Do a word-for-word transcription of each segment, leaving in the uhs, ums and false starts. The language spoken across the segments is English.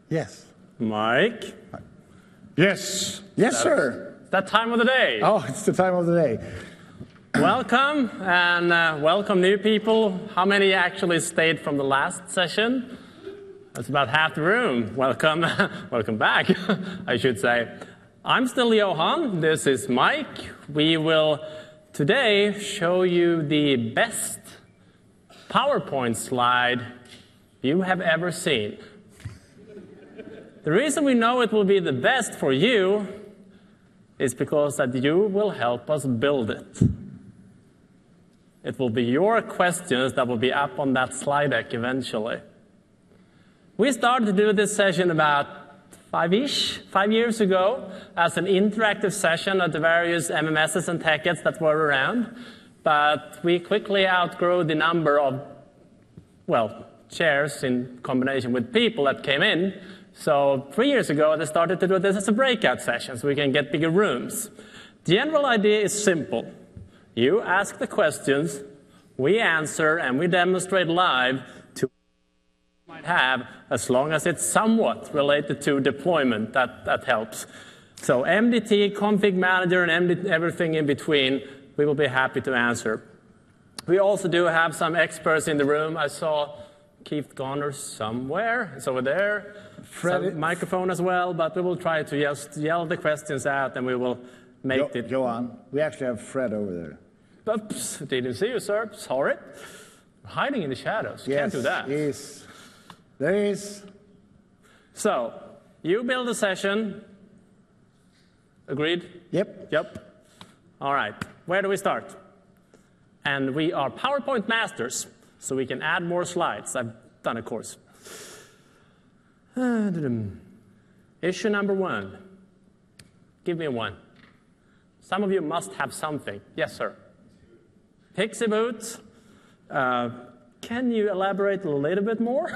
Yes. Mike? Yes. Yes, That's, sir. That time of the day. Oh, it's the time of the day. Welcome, and uh, welcome new people. How many actually stayed from the last session? That's about half the room. Welcome, welcome back, I should say. I'm still Johan. This is Mike. We will today show you the best PowerPoint slide you have ever seen. The reason we know it will be the best for you is because that you will help us build it. It will be your questions that will be up on that slide deck eventually. We started to do this session about five-ish, five years ago as an interactive session at the various M M Ss and TechEds that were around. But we quickly outgrew the number of, well, chairs in combination with people that came in. So three years ago, they started to do this as a breakout session so we can get bigger rooms. The general idea is simple. You ask the questions, we answer, and we demonstrate live to what you might have, as long as it's somewhat related to deployment. That, that helps. So M D T, config manager, and M D T, everything in between, we will be happy to answer. We also do have some experts in the room. I saw Keith Garner somewhere. It's over there. Some microphone as well, but we will try to just yell the questions out, and we will make jo it. Johan, we actually have Fred over there. Oops, didn't see you, sir. Sorry. Hiding in the shadows. Yes, Can't do that. Yes, there is. So, you build a session. Agreed? Yep. Yep. All right. Where do we start? And we are PowerPoint masters, so we can add more slides. I've done a course. Issue number one. Give me one. Some of you must have something. Yes, sir. Pixie Boot. Uh, can you elaborate a little bit more?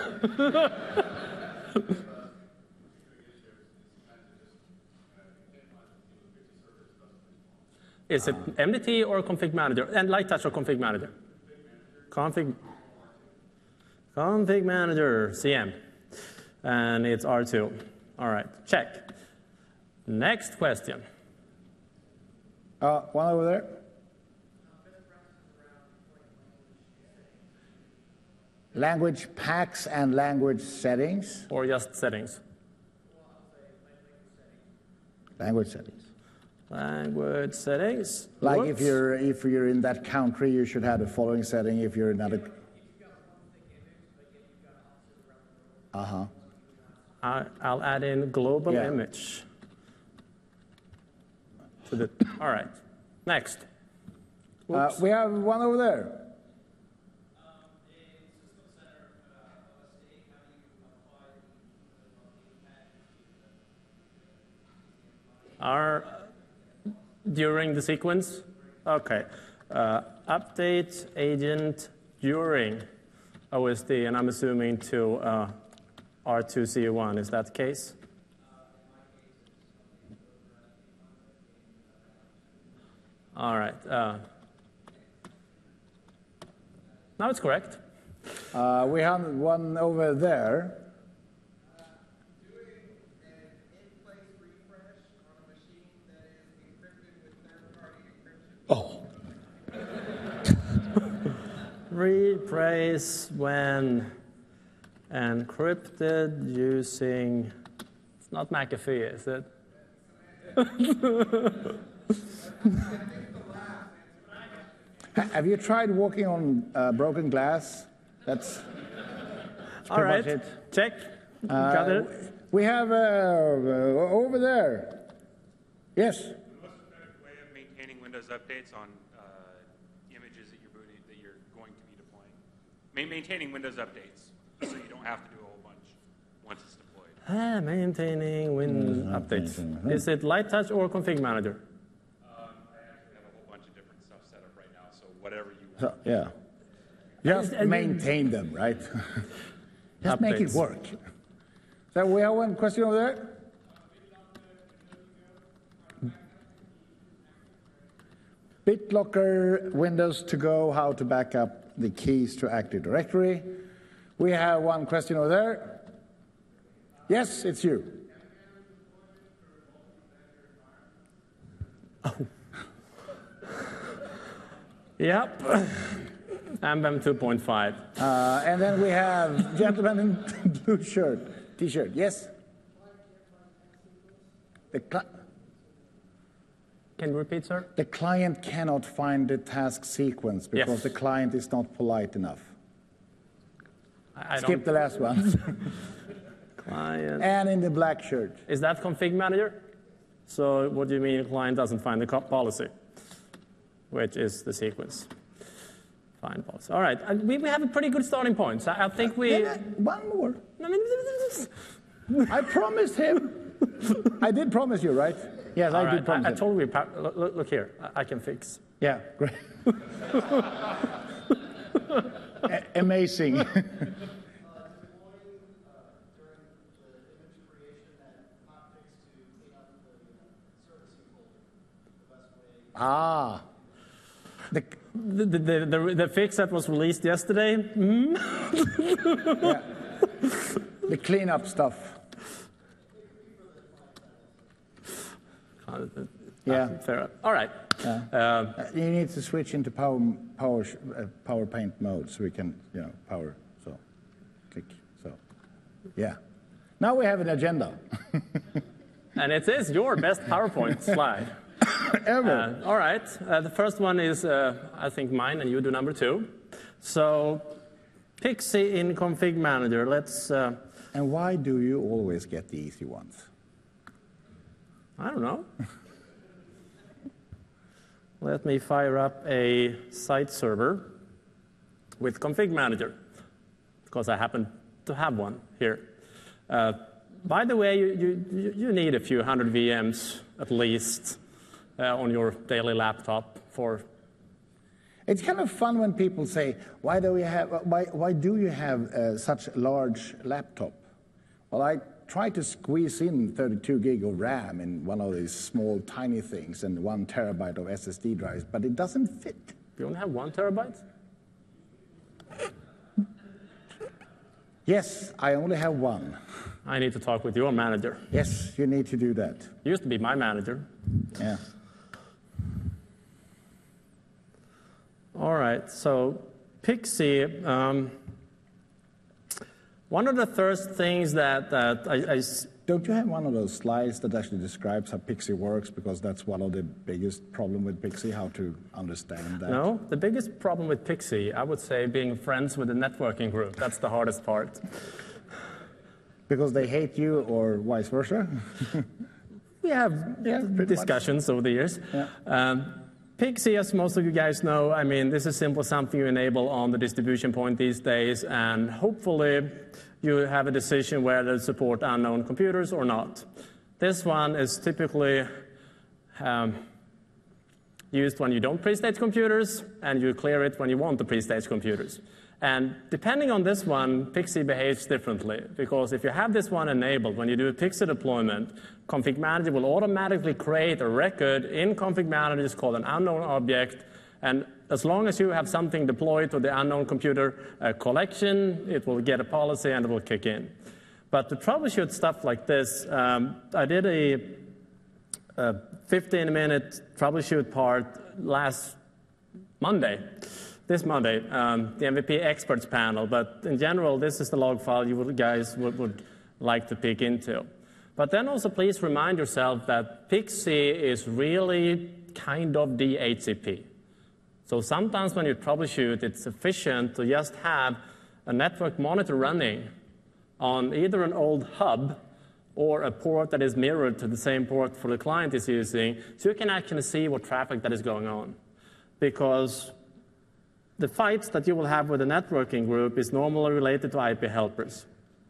Is it M D T or Config Manager? And Light Touch or Config Manager? Config, config Manager, C M. And it's R two. All right, check. Next question. Uh, one over there. Language packs and language settings. Or just settings? Language settings. Language settings. Like Whoops. if you're if you're in that country, you should have the following setting. If you're in another. Uh huh. I, I'll add in global Yeah. image. To the, all right. Next. Uh, we have one over there. Are during the sequence? Okay. Uh, update agent during O S D, and I'm assuming to uh, R two C U one. Is that the case? All right. Uh, now it's correct. Uh, we have one over there. Oh. Replace when encrypted using, it's not McAfee, is it? Have you tried walking on uh, broken glass? That's, that's All pretty right, much it. check. Uh, Got it. We have uh, uh, over there. Yes. The most effective way of maintaining Windows updates on uh, images that you're booting, that you're going to be deploying. Ma maintaining Windows updates, so you don't have to do a whole bunch once it's deployed. Ah, maintaining Win Mm, updates. maintaining. Is it Light Touch or Config Manager? Um, I actually have a whole bunch of different stuff set up right now, so whatever you So, want. yeah. Just And- and- maintain them, right? Just make it Updates. work. So we have one question over there. BitLocker, Windows to go, how to back up the keys to Active Directory. We have one question over there. Yes, it's you. Oh. Yep. M B E M two point five. Uh, and then we have gentleman in blue shirt, T-shirt. Yes. The, cli Can you repeat, sir? the client cannot find the task sequence because Yes. the client is not polite enough. I, I Skip the last one. Client. And in the black shirt. Is that config manager? So what do you mean client doesn't find the co- policy, which is the sequence? Find policy. All right, and we, we have a pretty good starting point. So I think we. Yeah, one more. I promised him. I did promise you, right? Yes, All I right, did promise I, I him. told you. Look, look, look here. I, I can fix. Yeah, great. A- amazing. Ah. The, The, the, the, the, the fix that was released yesterday. Mm? yeah. The cleanup stuff. Uh, Yeah. Fair. All right. Yeah. Uh, Uh, you need to switch into power power sh- uh, power paint mode so we can, you know, power. So, click. So, yeah. Now we have an agenda. and it is your best PowerPoint slide. Ever. Uh, all right. Uh, the first one is, uh, I think, mine, and you do number two. So, Pixie in Config Manager. Let's. Uh, And why do you always get the easy ones? I don't know. Let me fire up a site server with Config Manager, because I happen to have one here. Uh, by the way, you, you, you need a few hundred V Ms at least uh, on your daily laptop for. It's kind of fun when people say, "Why do you have? Why, why do you have uh, such a large laptop?" Well, I try to squeeze in thirty-two gig of RAM in one of these small, tiny things and one terabyte of S S D drives, but it doesn't fit. You only have one terabyte? Yes, I only have one. I need to talk with your manager. Yes, you need to do that. You used to be my manager. Yeah. All right, so Pixie. Um, one of the first things that, that I, I Don't you have one of those slides that actually describes how Pixie works? Because that's one of the biggest problem with Pixie, how to understand that. No, the biggest problem with Pixie, I would say, being friends with the networking group. That's the hardest part. Because they hate you or vice versa? We have Yeah, pretty discussions over the years. Yeah. Um, Pixie, as most of you guys know, I mean, this is simply something you enable on the distribution point these days, and hopefully you have a decision whether to support unknown computers or not. This one is typically um, used when you don't pre-stage computers, and you clear it when you want the pre-stage computers. And depending on this one, Pixie behaves differently, because if you have this one enabled, when you do a Pixie deployment, Config Manager will automatically create a record in Config Manager. It's called an unknown object, and as long as you have something deployed to the unknown computer uh, collection, it will get a policy and it will kick in. But to troubleshoot stuff like this, um, I did a fifteen minute troubleshoot part last Monday. This Monday, um, the M V P experts panel, but in general, this is the log file you would, guys would, would like to peek into. But then also please remind yourself that Pixie is really kind of D H C P. So sometimes when you troubleshoot, it's sufficient to just have a network monitor running on either an old hub or a port that is mirrored to the same port for the client is using, so you can actually see what traffic that is going on. Because the fights that you will have with the networking group is normally related to I P helpers.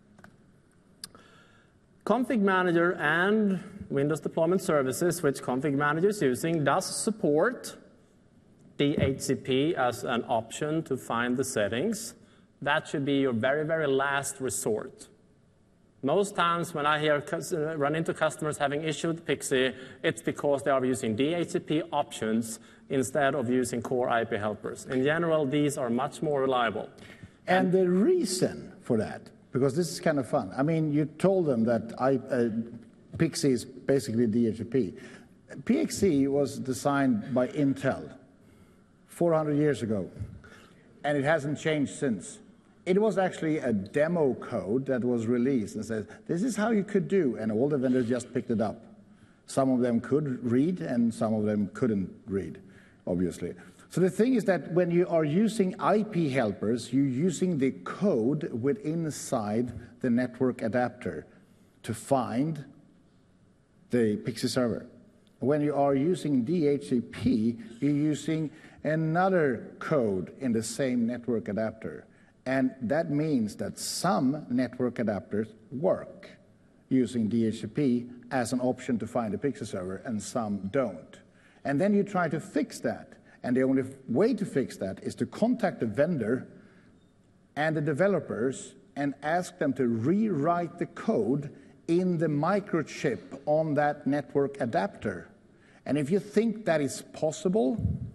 Config Manager and Windows Deployment Services, which Config Manager is using, does support D H C P as an option to find the settings. That should be your very, very last resort. Most times when I hear run into customers having issues with Pixie, it's because they are using D H C P options instead of using core I P helpers. In general, these are much more reliable. And the reason for that because this is kind of fun. I mean, you told them that I, uh, PIXI is basically D H C P. P X E was designed by Intel four hundred years ago, and it hasn't changed since. It was actually a demo code that was released and said, this is how you could do, and all the vendors just picked it up. Some of them could read, and some of them couldn't read, obviously. So the thing is that when you are using I P helpers, you're using the code within inside the network adapter to find the PIXI server. When you are using D H C P, you're using another code in the same network adapter. And that means that some network adapters work using D H C P as an option to find a PIXI server, and some don't. And then you try to fix that. And the only way to fix that is to contact the vendor and the developers and ask them to rewrite the code in the microchip on that network adapter. And if you think that is possible,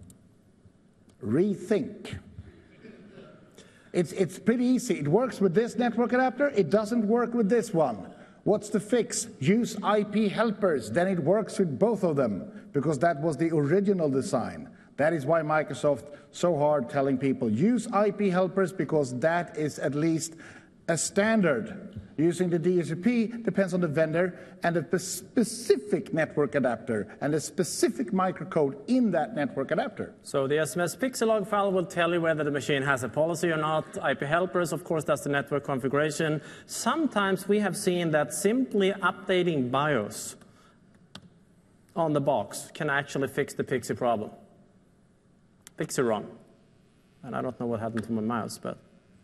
rethink. It's, it's pretty easy. It works with this network adapter. It doesn't work with this one. What's the fix? Use I P helpers. Then it works with both of them, because that was the original design. That is why Microsoft so hard telling people, use I P helpers, because that is at least a standard. Using the D H C P depends on the vendor and the specific network adapter and the specific microcode in that network adapter. So the S M S PIXI log file will tell you whether the machine has a policy or not. I P helpers, of course, that's the network configuration. Sometimes we have seen that simply updating BIOS on the box can actually fix the PIXI problem. PIXI run. And I don't know what happened to my mouse, but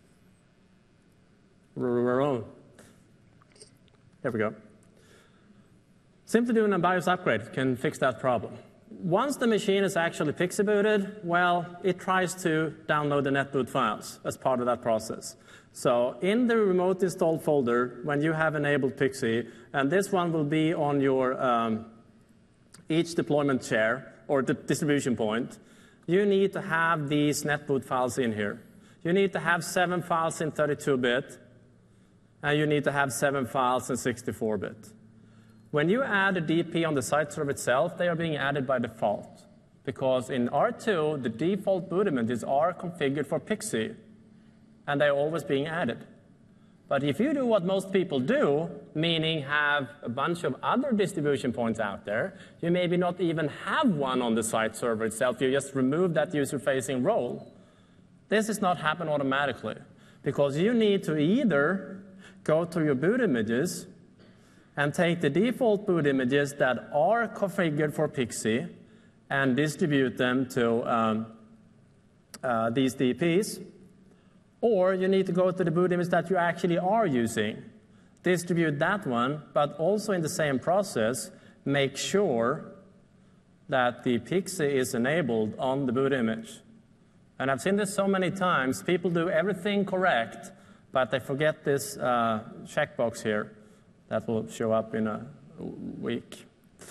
there we go. Simply doing a BIOS upgrade can fix that problem. Once the machine is actually PIXI booted, well, it tries to download the netboot files as part of that process. So in the remote installed folder, when you have enabled PIXI, and this one will be on your um, each deployment chair or the distribution point, you need to have these netboot files in here. You need to have seven files in thirty-two bit, and you need to have seven files in sixty-four bit. When you add a D P on the site server itself, they are being added by default, because in R two, the default boot images are configured for PIXI, and they're always being added. But if you do what most people do, meaning have a bunch of other distribution points out there, you maybe not even have one on the site server itself, you just remove that user-facing role. This does not happen automatically, because you need to either go to your boot images and take the default boot images that are configured for PIXI and distribute them to um, uh, these D Ps, or you need to go to the boot image that you actually are using, distribute that one, but also in the same process, make sure that the PIXI is enabled on the boot image. And I've seen this so many times. People do everything correct, but they forget this uh, checkbox here that will show up in a week.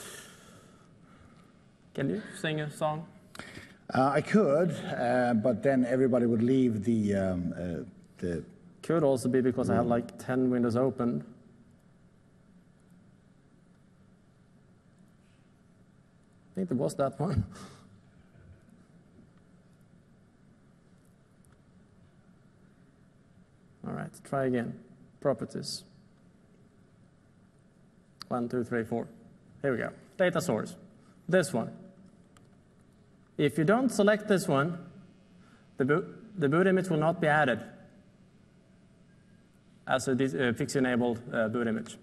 Can you sing a song? Uh, I could, uh, but then everybody would leave the... Um, uh, the could also be because I had like ten windows open. I think there was that one. All right, try again. Properties. One, two, three, four. Here we go. Data source. This one. If you don't select this one, the boot, the boot image will not be added as a uh, PIXI-enabled uh, boot image.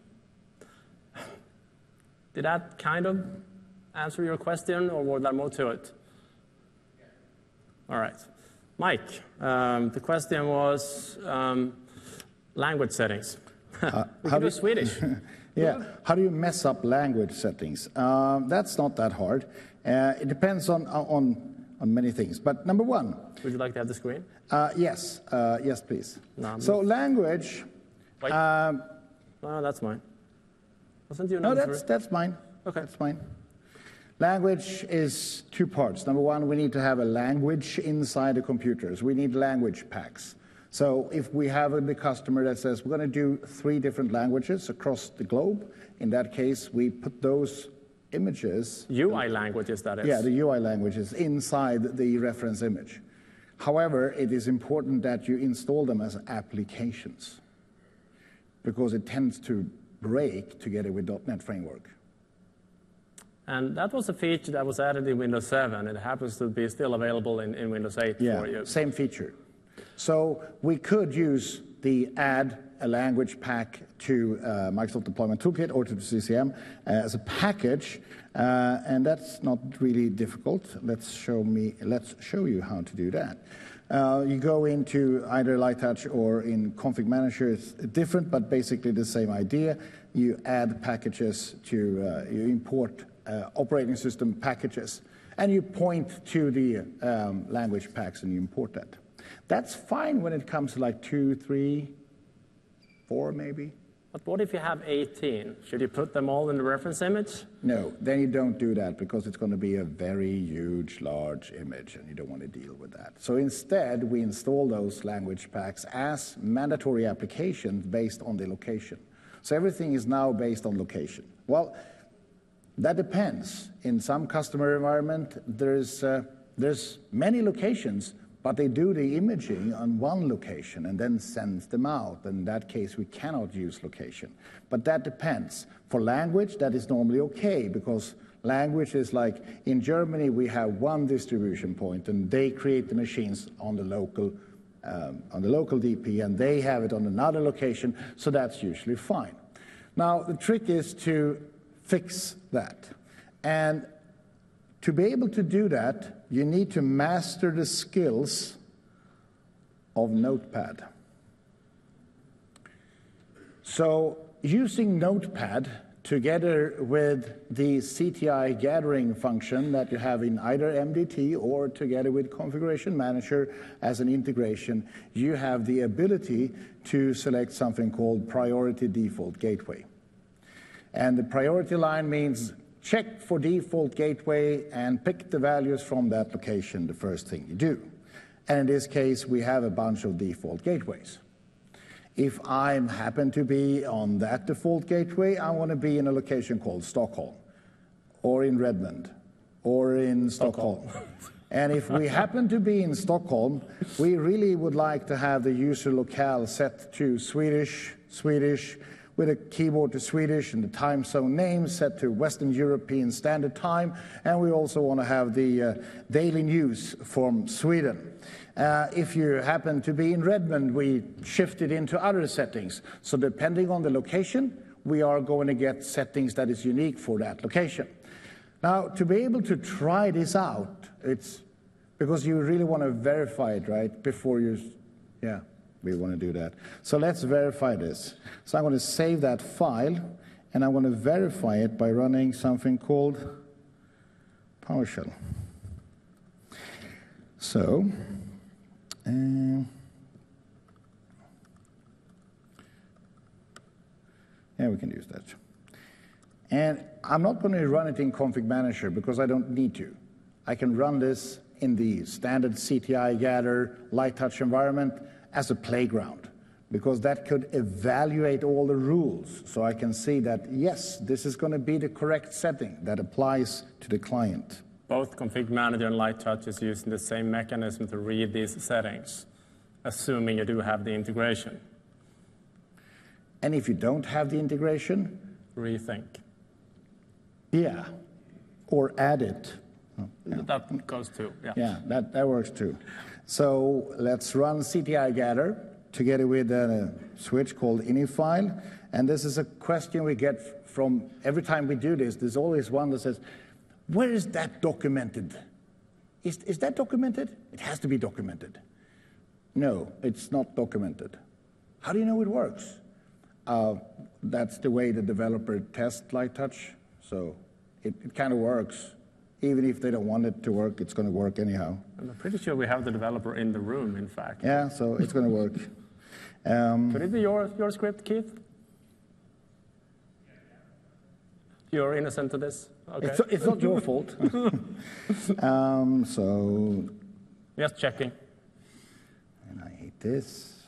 Did that kind of answer your question, or was there more to it? All right. Mike, um, the question was um, language settings. Uh, we how can do do Swedish. Yeah, how do you mess up language settings? Um, that's not that hard. Uh, it depends on, on, on many things. But number one. Would you like to have the screen? Uh, yes, uh, yes, please. No, so language. Wait. Um, no, that's mine. Wasn't you no, number that's, three? that's mine. Okay. That's mine. Language is two parts. Number one, we need to have a language inside the computers. We need language packs. So if we have a customer that says we're going to do three different languages across the globe, in that case, we put those images. U I languages, that is. Yeah, the U I languages inside the reference image. However, it is important that you install them as applications because it tends to break together with dot net Framework. And that was a feature that was added in Windows seven. It happens to be still available in, in Windows eight Yeah, for you. same feature. So we could use the add a language pack to uh, Microsoft Deployment Toolkit or to the C C M uh, as a package, uh, and that's not really difficult. Let's show me. Let's show you how to do that. Uh, you go into either Lighttouch or in Config Manager. It's different, but basically the same idea. You add packages to uh, you import uh, operating system packages, and you point to the um, language packs and you import that. That's fine when it comes to like two, three, four maybe. But what if you have eighteen? Should you put them all in the reference image? No, then you don't do that because it's going to be a very huge, large image, and you don't want to deal with that. So instead, we install those language packs as mandatory applications based on the location. So everything is now based on location. Well, that depends. In some customer environment, there's, uh, there's many locations, but they do the imaging on one location and then sends them out. In that case, we cannot use location. But that depends. For language, that is normally okay, because language is like, in Germany, we have one distribution point, and they create the machines on the local, um, on the local D P, and they have it on another location, so that's usually fine. Now, the trick is to fix that. And to be able to do that, you need to master the skills of Notepad. So using Notepad together with the C T I gathering function that you have in either M D T or together with Configuration Manager as an integration, you have the ability to select something called Priority Default Gateway. And the priority line means check for default gateway and pick the values from that location, the first thing you do. And in this case, we have a bunch of default gateways. If I happen to be on that default gateway, I want to be in a location called Stockholm, or in Redmond, or in Stockholm. Stockholm. And if we happen to be in Stockholm, we really would like to have the user locale set to Swedish, Swedish, with a keyboard to Swedish and the time zone name set to Western European Standard Time. And we also want to have the uh, daily news from Sweden. Uh, if you happen to be in Redmond, we shift it into other settings. So depending on the location, we are going to get settings that is unique for that location. Now, to be able to try this out, it's because you really want to verify it, right, before you, yeah. We want to do that. So let's verify this. So I'm going to save that file, and I'm going to verify it by running something called PowerShell. So, uh, yeah, we can use that. And I'm not going to run it in Config Manager because I don't need to. I can run this in the standard C T I Gather Lighttouch environment as a playground, because that could evaluate all the rules. So I can see that, yes, this is going to be the correct setting that applies to the client. Both Config Manager and Lighttouch is using the same mechanism to read these settings, assuming you do have the integration. And if you don't have the integration? Rethink. Yeah, or add it. Oh, yeah. That goes too, yeah. Yeah, that, that works too. So let's run C T I Gather together with a switch called inifile. And this is a question we get from every time we do this. There's always one that says, where is that documented? Is, is that documented? It has to be documented. No, it's not documented. How do you know it works? Uh, that's the way the developer tests Lighttouch. So it, it kind of works. Even if they don't want it to work, it's going to work anyhow. I'm pretty sure we have the developer in the room, in fact. Yeah, so it's going to work. Um, Could it be your, your script, Keith? You're innocent to this? Okay. It's, it's not your fault. um, so... Just checking. And I hate this.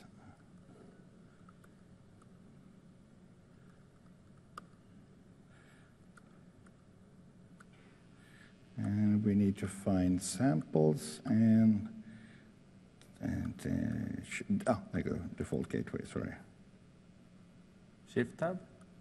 we need to find samples and, and uh, sh oh, there you go, default gateway, sorry. Shift tab?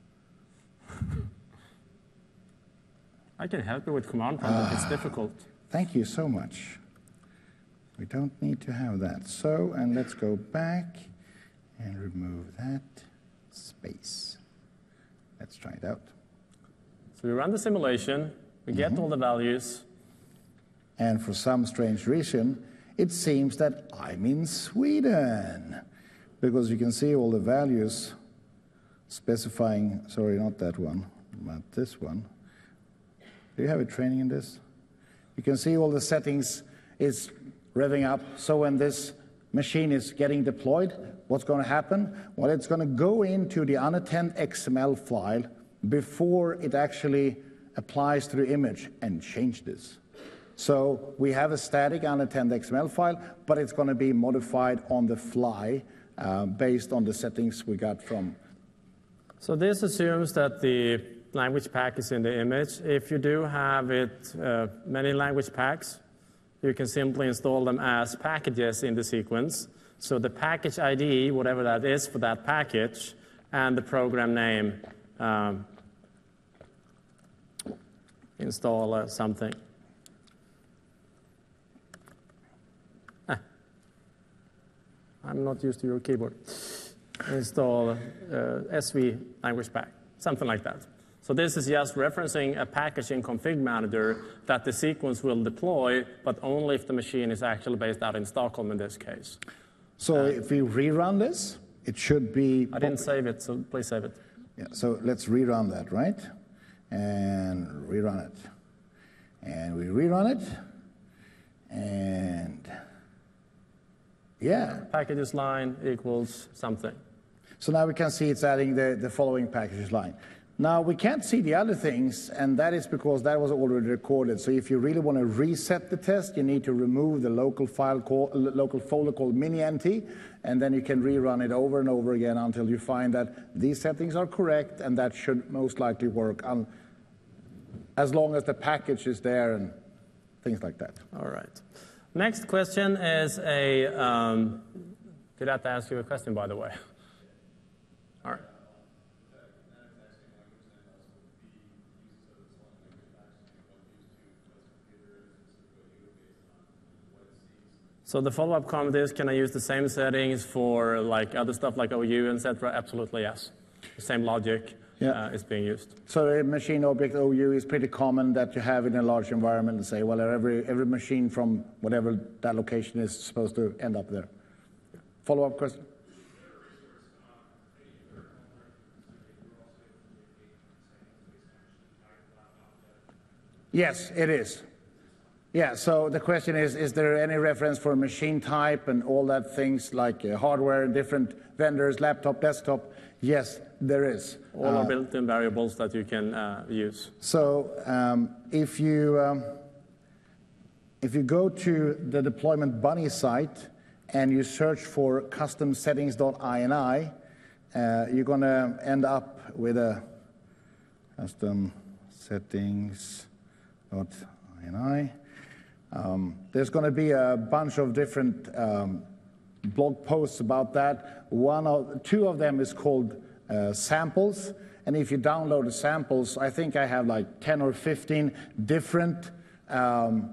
I can help you with command prompt if it's difficult. Thank you so much. We don't need to have that. So, and let's go back and remove that space. Let's try it out. So we run the simulation, we get Mm-hmm. all the values. And for some strange reason, it seems that I'm in Sweden. Because you can see all the values specifying, sorry, not that one, but this one. Do you have a training in this? You can see all the settings is revving up. So when this machine is getting deployed, what's going to happen? Well, it's going to go into the unattended X M L file before it actually applies to the image and change this. So we have a static unattended X M L file, but it's going to be modified on the fly uh, based on the settings we got from. So this assumes that the language pack is in the image. If you do have it, uh, many language packs, you can simply install them as packages in the sequence. So the package I D, whatever that is for that package, and the program name, um, install uh, something. Ah. I'm not used to your keyboard. Install uh, S V language pack, something like that. So this is just referencing a package in Config Manager that the sequence will deploy, but only if the machine is actually based out in Stockholm in this case. So if we rerun this, it should be. I didn't save it, so please save it. Yeah, so let's rerun that, right? And rerun it. And we rerun it. And yeah. Packages line equals something. So now we can see it's adding the, the following packages line. Now we can't see the other things, and that is because that was already recorded. So if you really want to reset the test, you need to remove the local file call, local folder called mini-nt, and then you can rerun it over and over again until you find that these settings are correct, and that should most likely work on, as long as the package is there and things like that. All right. Next question is a. Um, did I have to ask you a question, by the way? All right. So the follow-up comment is, can I use the same settings for like other stuff like O U, et cetera? Absolutely, yes. The same logic Yeah. uh, is being used. So a machine object O U is pretty common that you have in a large environment and say, well, every, every machine from whatever that location is supposed to end up there. Follow-up question? Yes, it is. Yeah, so the question is, is there any reference for machine type and all that things like uh, hardware, different vendors, laptop, desktop? Yes, there is. All Uh, are built-in variables that you can uh, use. So um, if you um, if you go to the Deployment Bunny site and you search for custom settings.ini, uh, you're going to end up with a custom settings.ini. Um, there's going to be a bunch of different um, blog posts about that. One of, two of them is called uh, samples, and if you download the samples, I think I have like ten or fifteen different um,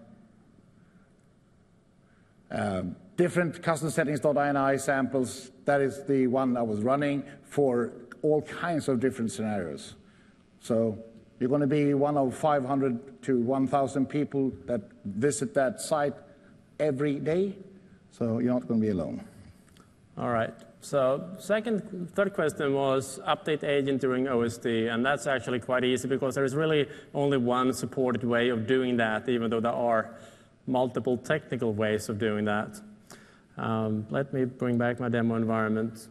uh, different custom settings.ini samples. That is the one I was running for all kinds of different scenarios. So you're going to be one of five hundred to one thousand people that visit that site every day, so you're not going to be alone. All right. So second, third question was update agent during O S D, and that's actually quite easy because there is really only one supported way of doing that, even though there are multiple technical ways of doing that. Um, let me bring back my demo environment.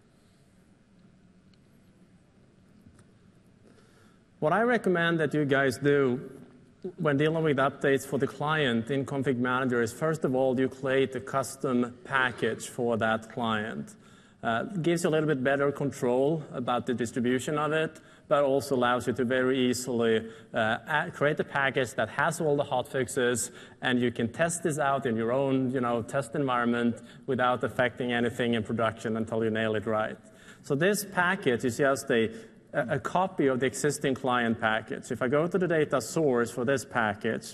What I recommend that you guys do when dealing with updates for the client in Config Manager is, first of all, you create a custom package for that client. Uh, gives you a little bit better control about the distribution of it, but also allows you to very easily uh, add, create a package that has all the hotfixes, and you can test this out in your own you know, test environment without affecting anything in production until you nail it right. So this package is just a, a copy of the existing client package. If I go to the data source for this package,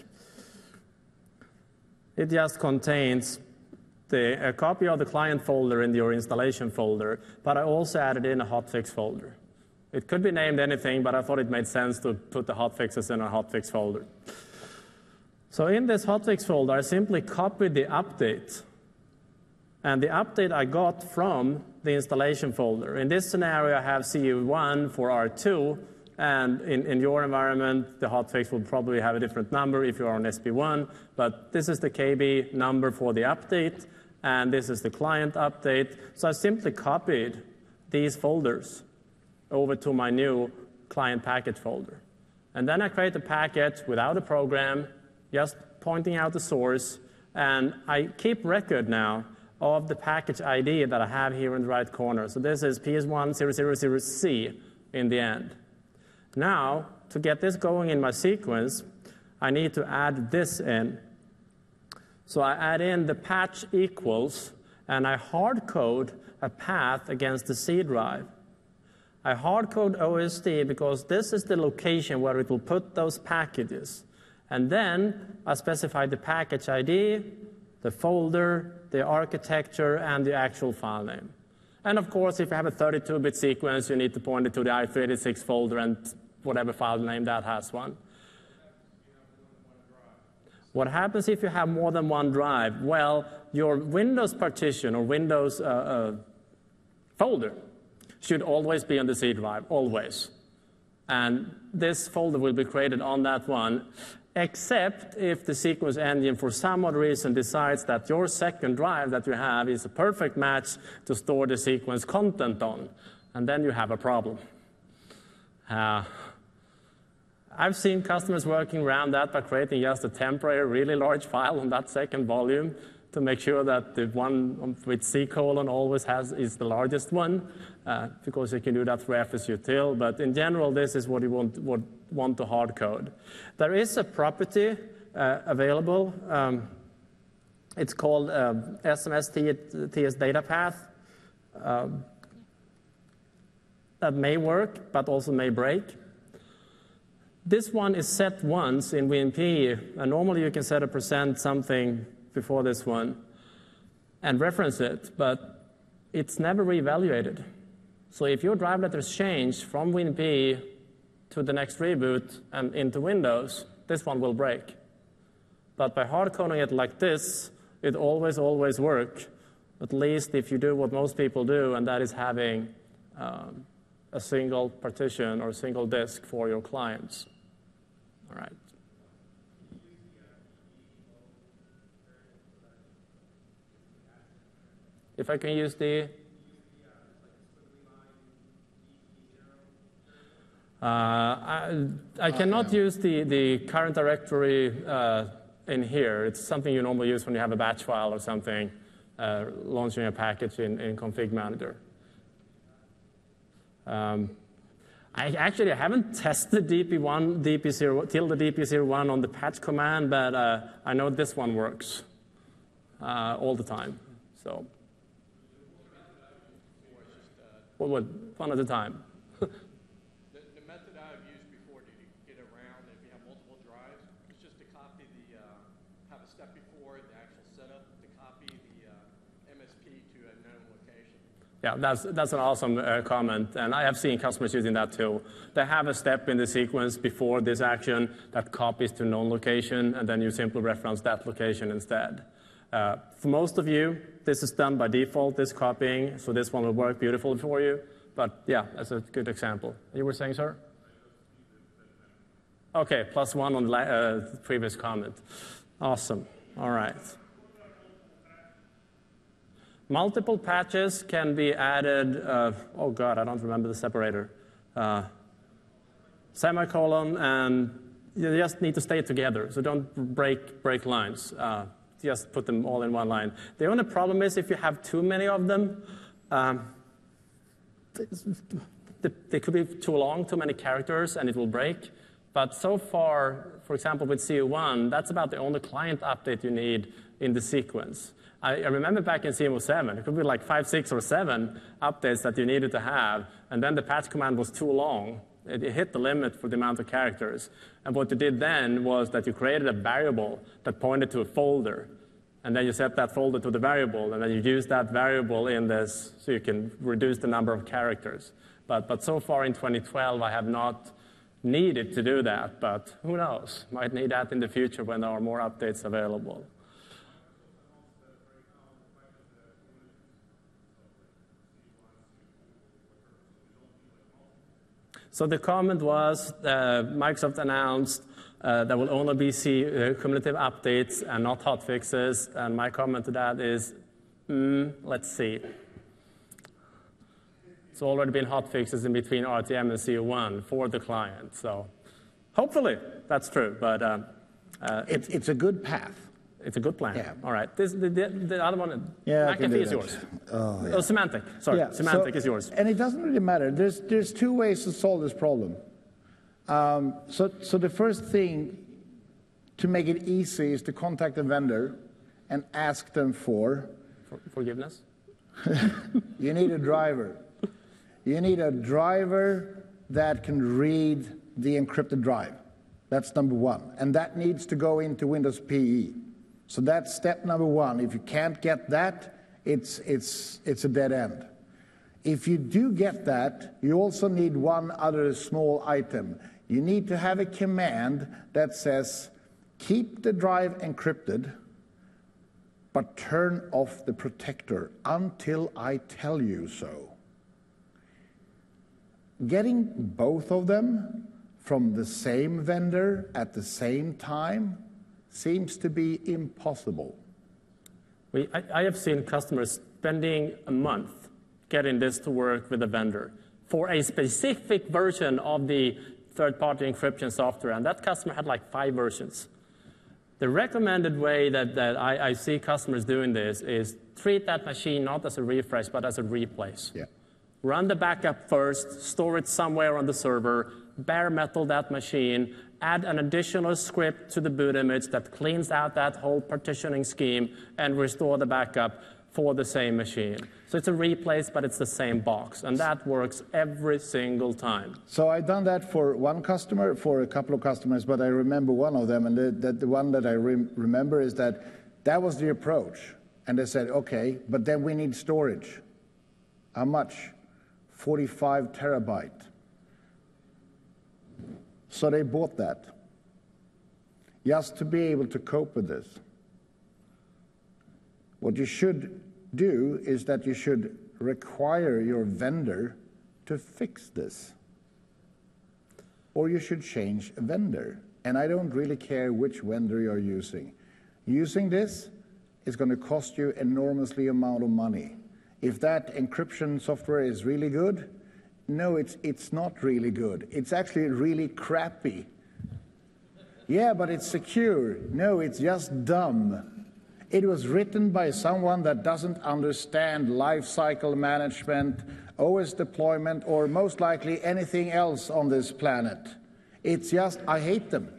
it just contains The, a copy of the client folder in your installation folder, but I also added in a hotfix folder. It could be named anything, but I thought it made sense to put the hotfixes in a hotfix folder. So in this hotfix folder, I simply copied the update. And the update I got from the installation folder. In this scenario, I have C U one for R two, and in, in your environment, the hotfix will probably have a different number if you're on S P one, but this is the K B number for the update, and this is the client update. So I simply copied these folders over to my new client package folder. And then I create a package without a program, just pointing out the source, and I keep record now of the package I D that I have here in the right corner. So this is P S one zero zero zero C in the end. Now, to get this going in my sequence, I need to add this in. So I add in the patch equals, and I hard code a path against the C drive. I hard code O S D because this is the location where it will put those packages. And then I specify the package I D, the folder, the architecture, and the actual file name. And of course, if you have a thirty-two bit sequence, you need to point it to the i three eighty-six folder and whatever file name that has one. What happens if you have more than one drive? Well, your Windows partition or Windows uh, uh, folder should always be on the C drive, always. And this folder will be created on that one, except if the sequence engine for some odd reason decides that your second drive that you have is a perfect match to store the sequence content on, and then you have a problem. Uh, I've seen customers working around that by creating just a temporary, really large file on that second volume to make sure that the one with C colon always has is the largest one, uh, because you can do that for F S util. But in general, this is what you want, would want to hard code. There is a property uh, available. Um, it's called uh, S M S T S data path. Uh, that may work, but also may break. This one is set once in W I N P, and normally you can set a percent something before this one and reference it, but it's never reevaluated. So if your drive letters change from W I N P to the next reboot and into Windows, this one will break. But by hard coding it like this, it always, always works, at least if you do what most people do, and that is having um, a single partition or a single disk for your clients. All right. If I can use the uh, I, I cannot use the, the current directory uh, in here. It's something you normally use when you have a batch file or something, uh, launching a package in, in Config Manager. Um, I actually haven't tested D P one, D P zero, tilde D P zero one on the patch command, but uh, I know this one works uh, all the time. So, what would one at a time? the, the method I've used before to get around if you have multiple drives is just to copy the uh, have a step before the actual setup to copy the uh, M S P to a known location. Yeah, that's, that's an awesome uh, comment, and I have seen customers using that too. They have a step in the sequence before this action that copies to known location, and then you simply reference that location instead. Uh, for most of you, this is done by default, this copying, so this one will work beautifully for you. But yeah, that's a good example. You were saying, sir? Okay, plus one on the uh, previous comment. Awesome. All right. Multiple patches can be added, uh, oh God, I don't remember the separator. Uh, semicolon, and you just need to stay together, so don't break, break lines. Uh, just put them all in one line. The only problem is if you have too many of them, um, they could be too long, too many characters, and it will break. But so far, for example, with C O one, that's about the only client update you need in the sequence. I, I remember back in C M O seven, it could be like five, six, or seven updates that you needed to have, and then the patch command was too long. It, it hit the limit for the amount of characters. And what you did then was that you created a variable that pointed to a folder, and then you set that folder to the variable, and then you use that variable in this so you can reduce the number of characters. But, but so far in twenty twelve, I have not needed to do that, but who knows? Might need that in the future when there are more updates available. So the comment was uh, Microsoft announced uh, there will only be C, uh, cumulative updates and not hotfixes, and my comment to that is, mm, let's see. It's already been hotfixes in between R T M and C O one for the client, so hopefully that's true, but uh, uh, It's, it's a good path. it's a good plan. Yeah. All right, this, the, the, the other one, Yeah, I can McAfee do is that. yours. Oh, yeah. Oh, Semantic, sorry, Yeah, Semantic so- is yours. And it doesn't really matter. There's, there's two ways to solve this problem. Um, so, so the first thing to make it easy is to contact the vendor and ask them for, For, forgiveness? you need a driver. You need a driver that can read the encrypted drive. That's number one. And that needs to go into Windows P E. So that's step number one. If you can't get that, it's, it's, it's a dead end. If you do get that, you also need one other small item. You need to have a command that says, keep the drive encrypted, but turn off the protector until I tell you so. Getting both of them from the same vendor at the same time seems to be impossible. We, I, I have seen customers spending a month getting this to work with a vendor for a specific version of the third-party encryption software, and that customer had like five versions. The recommended way that, that I, I see customers doing this is treat that machine not as a refresh, but as a replace. Yeah. Run the backup first, store it somewhere on the server, bare metal that machine, add an additional script to the boot image that cleans out that whole partitioning scheme, and restore the backup for the same machine. So it's a replace, but it's the same box, and that works every single time. So I've done that for one customer, for a couple of customers, but I remember one of them, and the, the, the one that I re- remember is that that was the approach. And they said, okay, but then we need storage. How much? forty-five terabyte. So they bought that, just to be able to cope with this. What you should do is that you should require your vendor to fix this. Or you should change a vendor. And I don't really care which vendor you're using. Using this is going to cost you enormously amount of money. If that encryption software is really good, no, it's, it's not really good. It's actually really crappy. Yeah, but it's secure. No, it's just dumb. It was written by someone that doesn't understand lifecycle management, O S deployment, or most likely anything else on this planet. It's just, I hate them.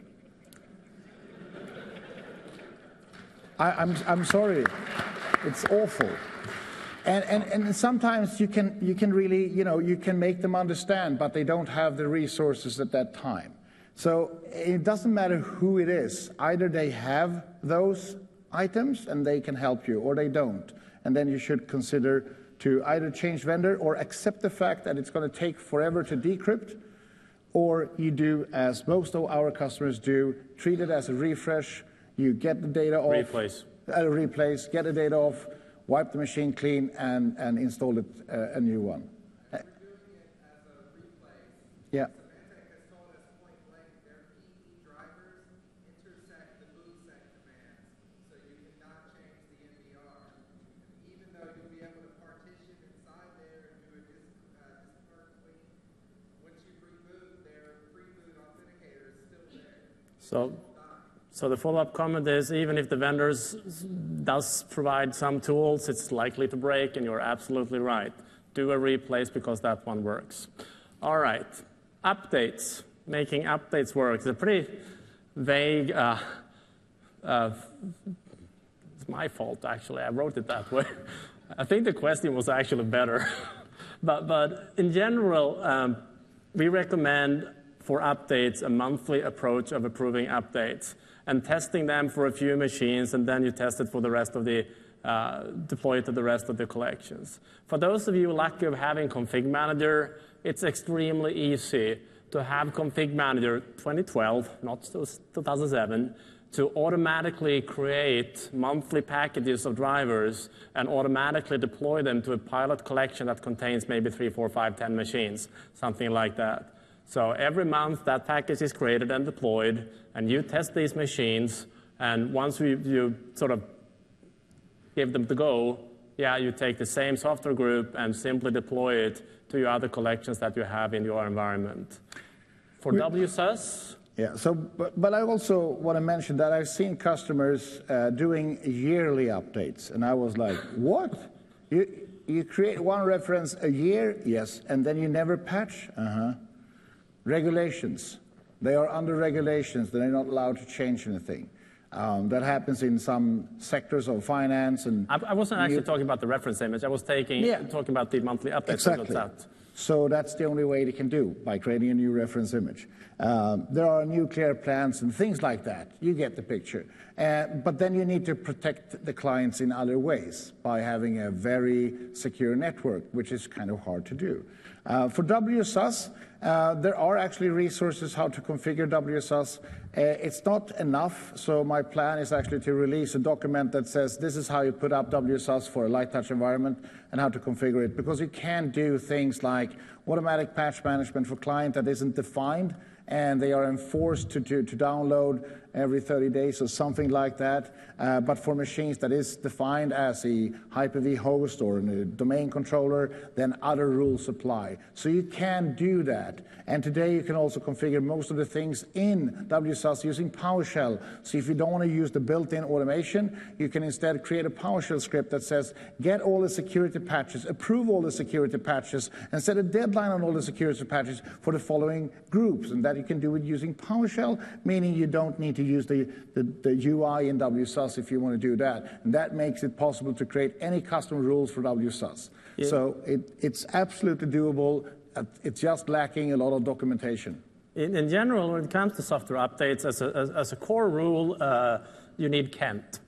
I, I'm, I'm sorry. It's awful. And, and, and sometimes you can, you can really, you know, you can make them understand, but they don't have the resources at that time. So it doesn't matter who it is. Either they have those items and they can help you, or they don't. And then you should consider to either change vendor or accept the fact that it's going to take forever to decrypt, or you do as most of our customers do, treat it as a refresh. You get the data off. Replace. Uh, replace, get the data off, wipe the machine clean, and, and install it, uh, a new one. Uh, yeah. So, so the follow-up comment is, even if the vendors does provide some tools, it's likely to break, and you're absolutely right. do a replace because that one works. All right, updates. Making updates work. It's a pretty vague, uh, uh, it's my fault actually, I wrote it that way. I think the question was actually better. but, but in general, um, we recommend for updates a monthly approach of approving updates and testing them for a few machines, and then you test it for the rest of the, uh, deploy it to the rest of the collections. For those of you lucky of having Config Manager, it's extremely easy to have Config Manager twenty twelve, not two thousand seven, to automatically create monthly packages of drivers and automatically deploy them to a pilot collection that contains maybe three, four, five, ten machines, something like that. So every month that package is created and deployed, and you test these machines, and once you, you sort of give them the go, yeah, you take the same software group and simply deploy it to your other collections that you have in your environment. For we, W S U S? Yeah, so, but, but I also want to mention that I've seen customers uh, doing yearly updates, and I was like, what? You, you create one reference a year? Yes, and then you never patch? Uh-huh. Regulations. They are under regulations. They're not allowed to change anything. Um, that happens in some sectors of finance. And I, I wasn't actually talking about the reference image. I was taking, yeah, talking about the monthly updates. Exactly. That. So that's the only way they can do, by creating a new reference image. Um, there are nuclear plants and things like that. You get the picture. Uh, but then you need to protect the clients in other ways by having a very secure network, which is kind of hard to do. Uh, for W S U S, uh, there are actually resources how to configure W S U S. Uh, it's not enough, so my plan is actually to release a document that says this is how you put up W S U S for a light touch environment and how to configure it, because you can do things like automatic patch management for client that isn't defined, and they are enforced to, to, to download every thirty days or something like that. Uh, but for machines that is defined as a Hyper-V host or a domain controller, then other rules apply. So you can do that. And today you can also configure most of the things in W S U S using PowerShell. So if you don't want to use the built-in automation, you can instead create a PowerShell script that says, get all the security patches, approve all the security patches, and set a deadline on all the security patches for the following groups. And that you can do it using PowerShell, meaning you don't need to use the, the, the U I in W S U S if you want to do that. And that makes it possible to create any custom rules for W S U S. Yeah. So it, it's absolutely doable. It's just lacking a lot of documentation. In, in general, when it comes to software updates, as a, as, as a core rule, uh, you need Kent.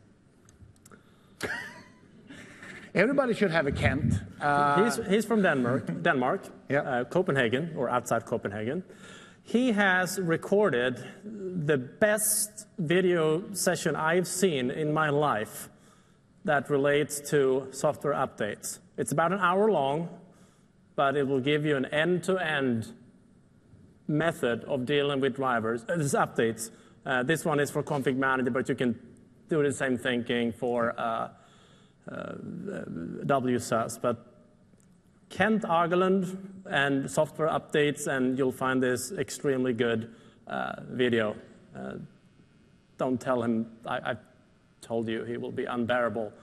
Everybody should have a Kent. Uh, he's, he's from Denmark, Denmark, yeah. uh, Copenhagen, or outside Copenhagen. He has recorded the best video session I've seen in my life that relates to software updates. It's about an hour long, but it will give you an end-to-end method of dealing with drivers, uh, this updates. Uh, this one is for Config Manager, but you can do the same thinking for uh, uh, W S U S. But Kent Agerlund and software updates, and you'll find this extremely good uh, video. Uh, don't tell him I, I told you he will be unbearable.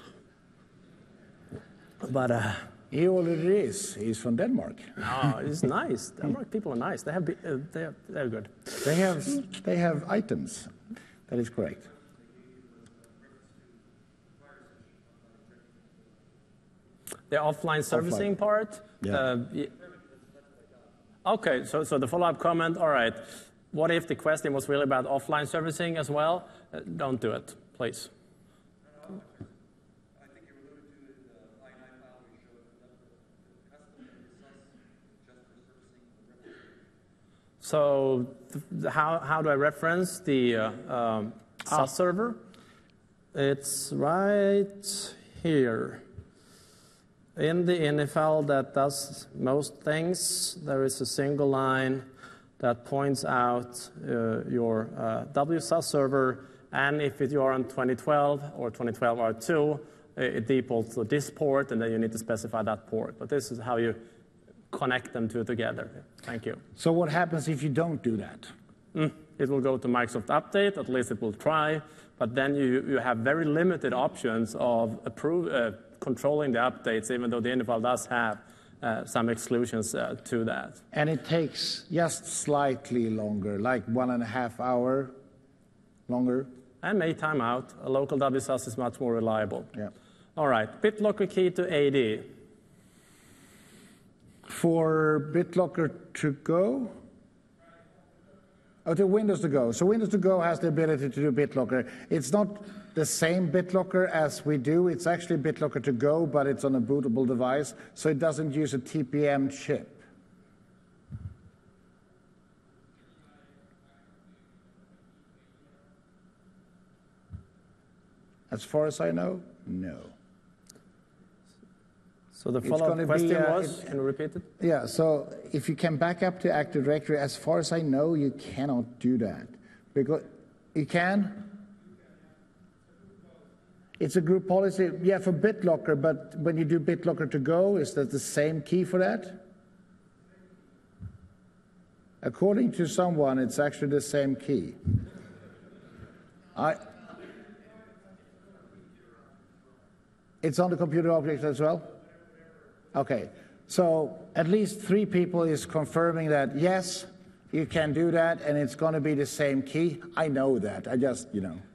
But uh, he already is. He's from Denmark. Oh, he's nice. Denmark people are nice. They have, uh, they're, they're good. They have, they have items. That is correct. The offline servicing offline. part? Yeah. Uh, yeah. Okay, so, so the follow-up comment, all right. What if the question was really about offline servicing as well? Uh, don't do it, please. So how, how do I reference the uh, um, S U S ah. server? It's right here. In the N F L that does most things, there is a single line that points out uh, your uh, W S U S server, and if you are on twenty twelve or twenty twelve R two, it defaults to this port, and then you need to specify that port. But this is how you connect them two together. Thank you. So what happens if you don't do that? Mm, it will go to Microsoft Update, at least it will try, but then you, you have very limited options of approve, uh, controlling the updates, even though the N F L does have uh, some exclusions uh, to that. And it takes just slightly longer, like one and a half hour longer. And may time out. A local W S U S is much more reliable. Yeah. All right, BitLocker key to A D. For BitLocker to go? Oh, to Windows to go. So Windows to go has the ability to do BitLocker. It's not the same BitLocker as we do. It's actually BitLocker to go, but it's on a bootable device, so it doesn't use a T P M chip. As far as I know, no. So the It's follow-up gonna be, question uh, was, it- can you repeat it? Yeah, so if you can back up to Active Directory, as far as I know, you cannot do that. Because you can? It's a group policy, yeah, for BitLocker, but when you do BitLocker to go, is that the same key for that? According to someone, it's actually the same key. I, it's on the computer object as well? Okay, so at least three people is confirming that, yes, you can do that, and it's going to be the same key. I know that. I just, you know.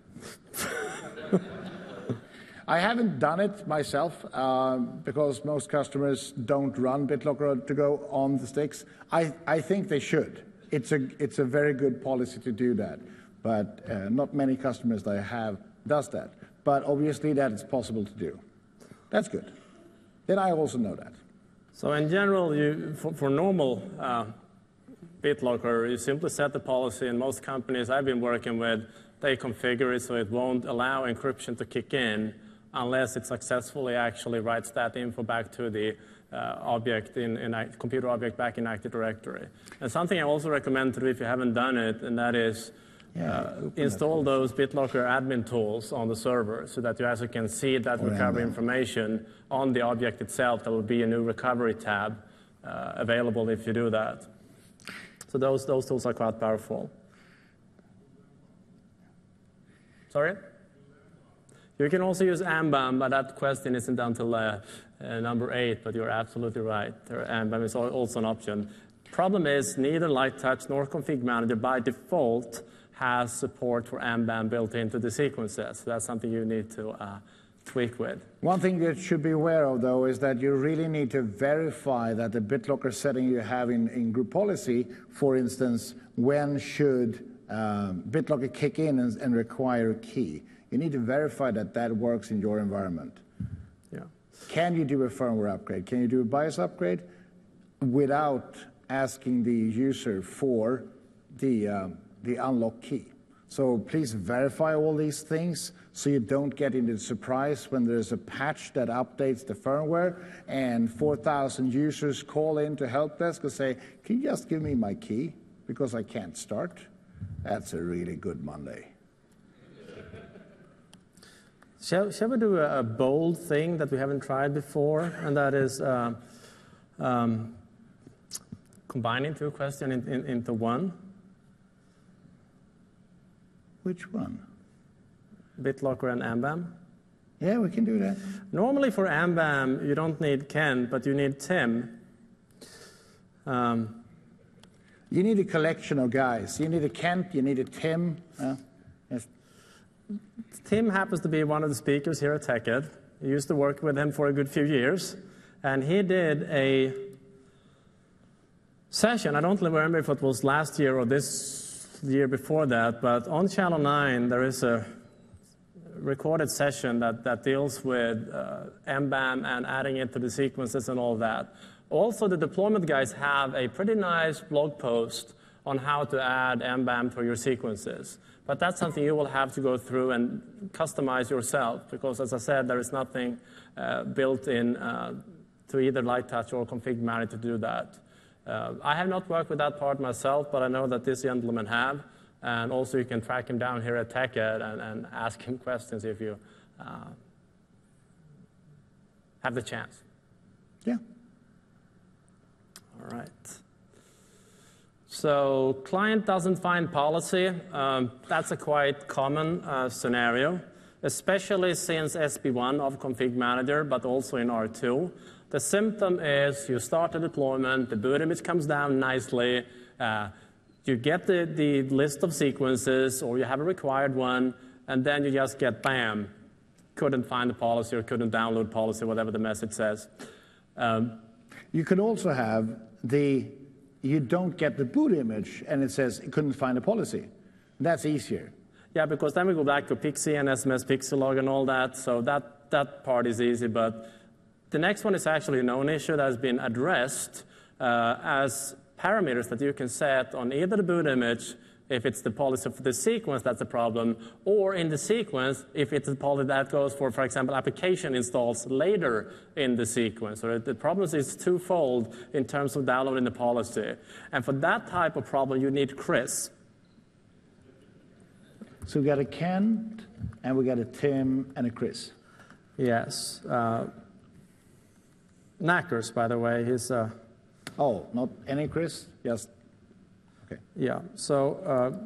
I haven't done it myself uh, because most customers don't run BitLocker to go on the sticks. I, I think they should. It's a, it's a very good policy to do that, but uh, not many customers that I have does that. But obviously that is possible to do. That's good. Then I also know that. So in general, you, for, for normal uh, BitLocker, you simply set the policy, and most companies I've been working with, they configure it so it won't allow encryption to kick in unless it successfully actually writes that info back to the uh, object in, in a computer object back in Active Directory. And something I also recommend to do if you haven't done it, and that is Yeah, uh, install those BitLocker admin tools on the server so that you actually can see that recovery information on the object itself. There will be a new recovery tab uh, available if you do that. So those, those tools are quite powerful. Sorry? You can also use AMBAM, but that question isn't until uh, uh, number eight, but you're absolutely right. There, AMBAM is also an option. Problem is, neither LightTouch nor Config Manager by default has support for AMBAM built into the sequences. So that's something you need to uh, tweak with. One thing that you should be aware of, though, is that you really need to verify that the BitLocker setting you have in, in group policy, for instance, when should um, BitLocker kick in and, and require a key. You need to verify that that works in your environment. Yeah. Can you do a firmware upgrade? Can you do a BIOS upgrade without asking the user for the, uh, the unlock key? So please verify all these things so you don't get into the surprise when there's a patch that updates the firmware and four thousand users call in to help desk and say, can you just give me my key because I can't start? That's a really good Monday. Shall, shall we do a, a bold thing that we haven't tried before, and that is uh, um, combining two questions in, in, into one? Which one? BitLocker and AMBAM? Yeah, we can do that. Normally for AMBAM, you don't need Ken, but you need Tim. Um, You need a collection of guys. You need a Kent, you need a Tim. Uh, yes. Tim happens to be one of the speakers here at TechEd. I used to work with him for a good few years, and he did a session. I don't remember if it was last year or this year before that, but on Channel nine there is a recorded session that, that deals with uh, AMBAM and adding it to the sequences and all that. Also, the deployment guys have a pretty nice blog post on how to add AMBAM to your sequences. But that's something you will have to go through and customize yourself, because as I said, there is nothing uh, built in uh, to either LightTouch or Config Manager to do that. Uh, I have not worked with that part myself, but I know that this gentleman have. And also you can track him down here at TechEd and, and ask him questions if you uh, have the chance. Yeah. All right. So client doesn't find policy. Um, that's a quite common uh, scenario, especially since S B one of Config Manager, but also in R two. The symptom is you start the deployment, the boot image comes down nicely, uh, you get the, the list of sequences, or you have a required one, and then you just get, bam, couldn't find the policy or couldn't download policy, whatever the message says. Um, you could also have the, you don't get the boot image, and it says it couldn't find a policy. That's easier. Yeah, because then we go back to PXE and S M S Pixelog and all that, so that, that part is easy, but the next one is actually a known issue that has been addressed uh, as parameters that you can set on either the boot image, if it's the policy for the sequence that's a problem, or in the sequence, if it's a policy that goes for, for example, application installs later in the sequence. So the problem is twofold in terms of downloading the policy. And for that type of problem, you need Chris. So we got a Kent, and we got a Tim, and a Chris. Yes. Uh, Knackers, by the way, he's... Uh, oh, not any Chris? Just... Okay. Yeah, so uh,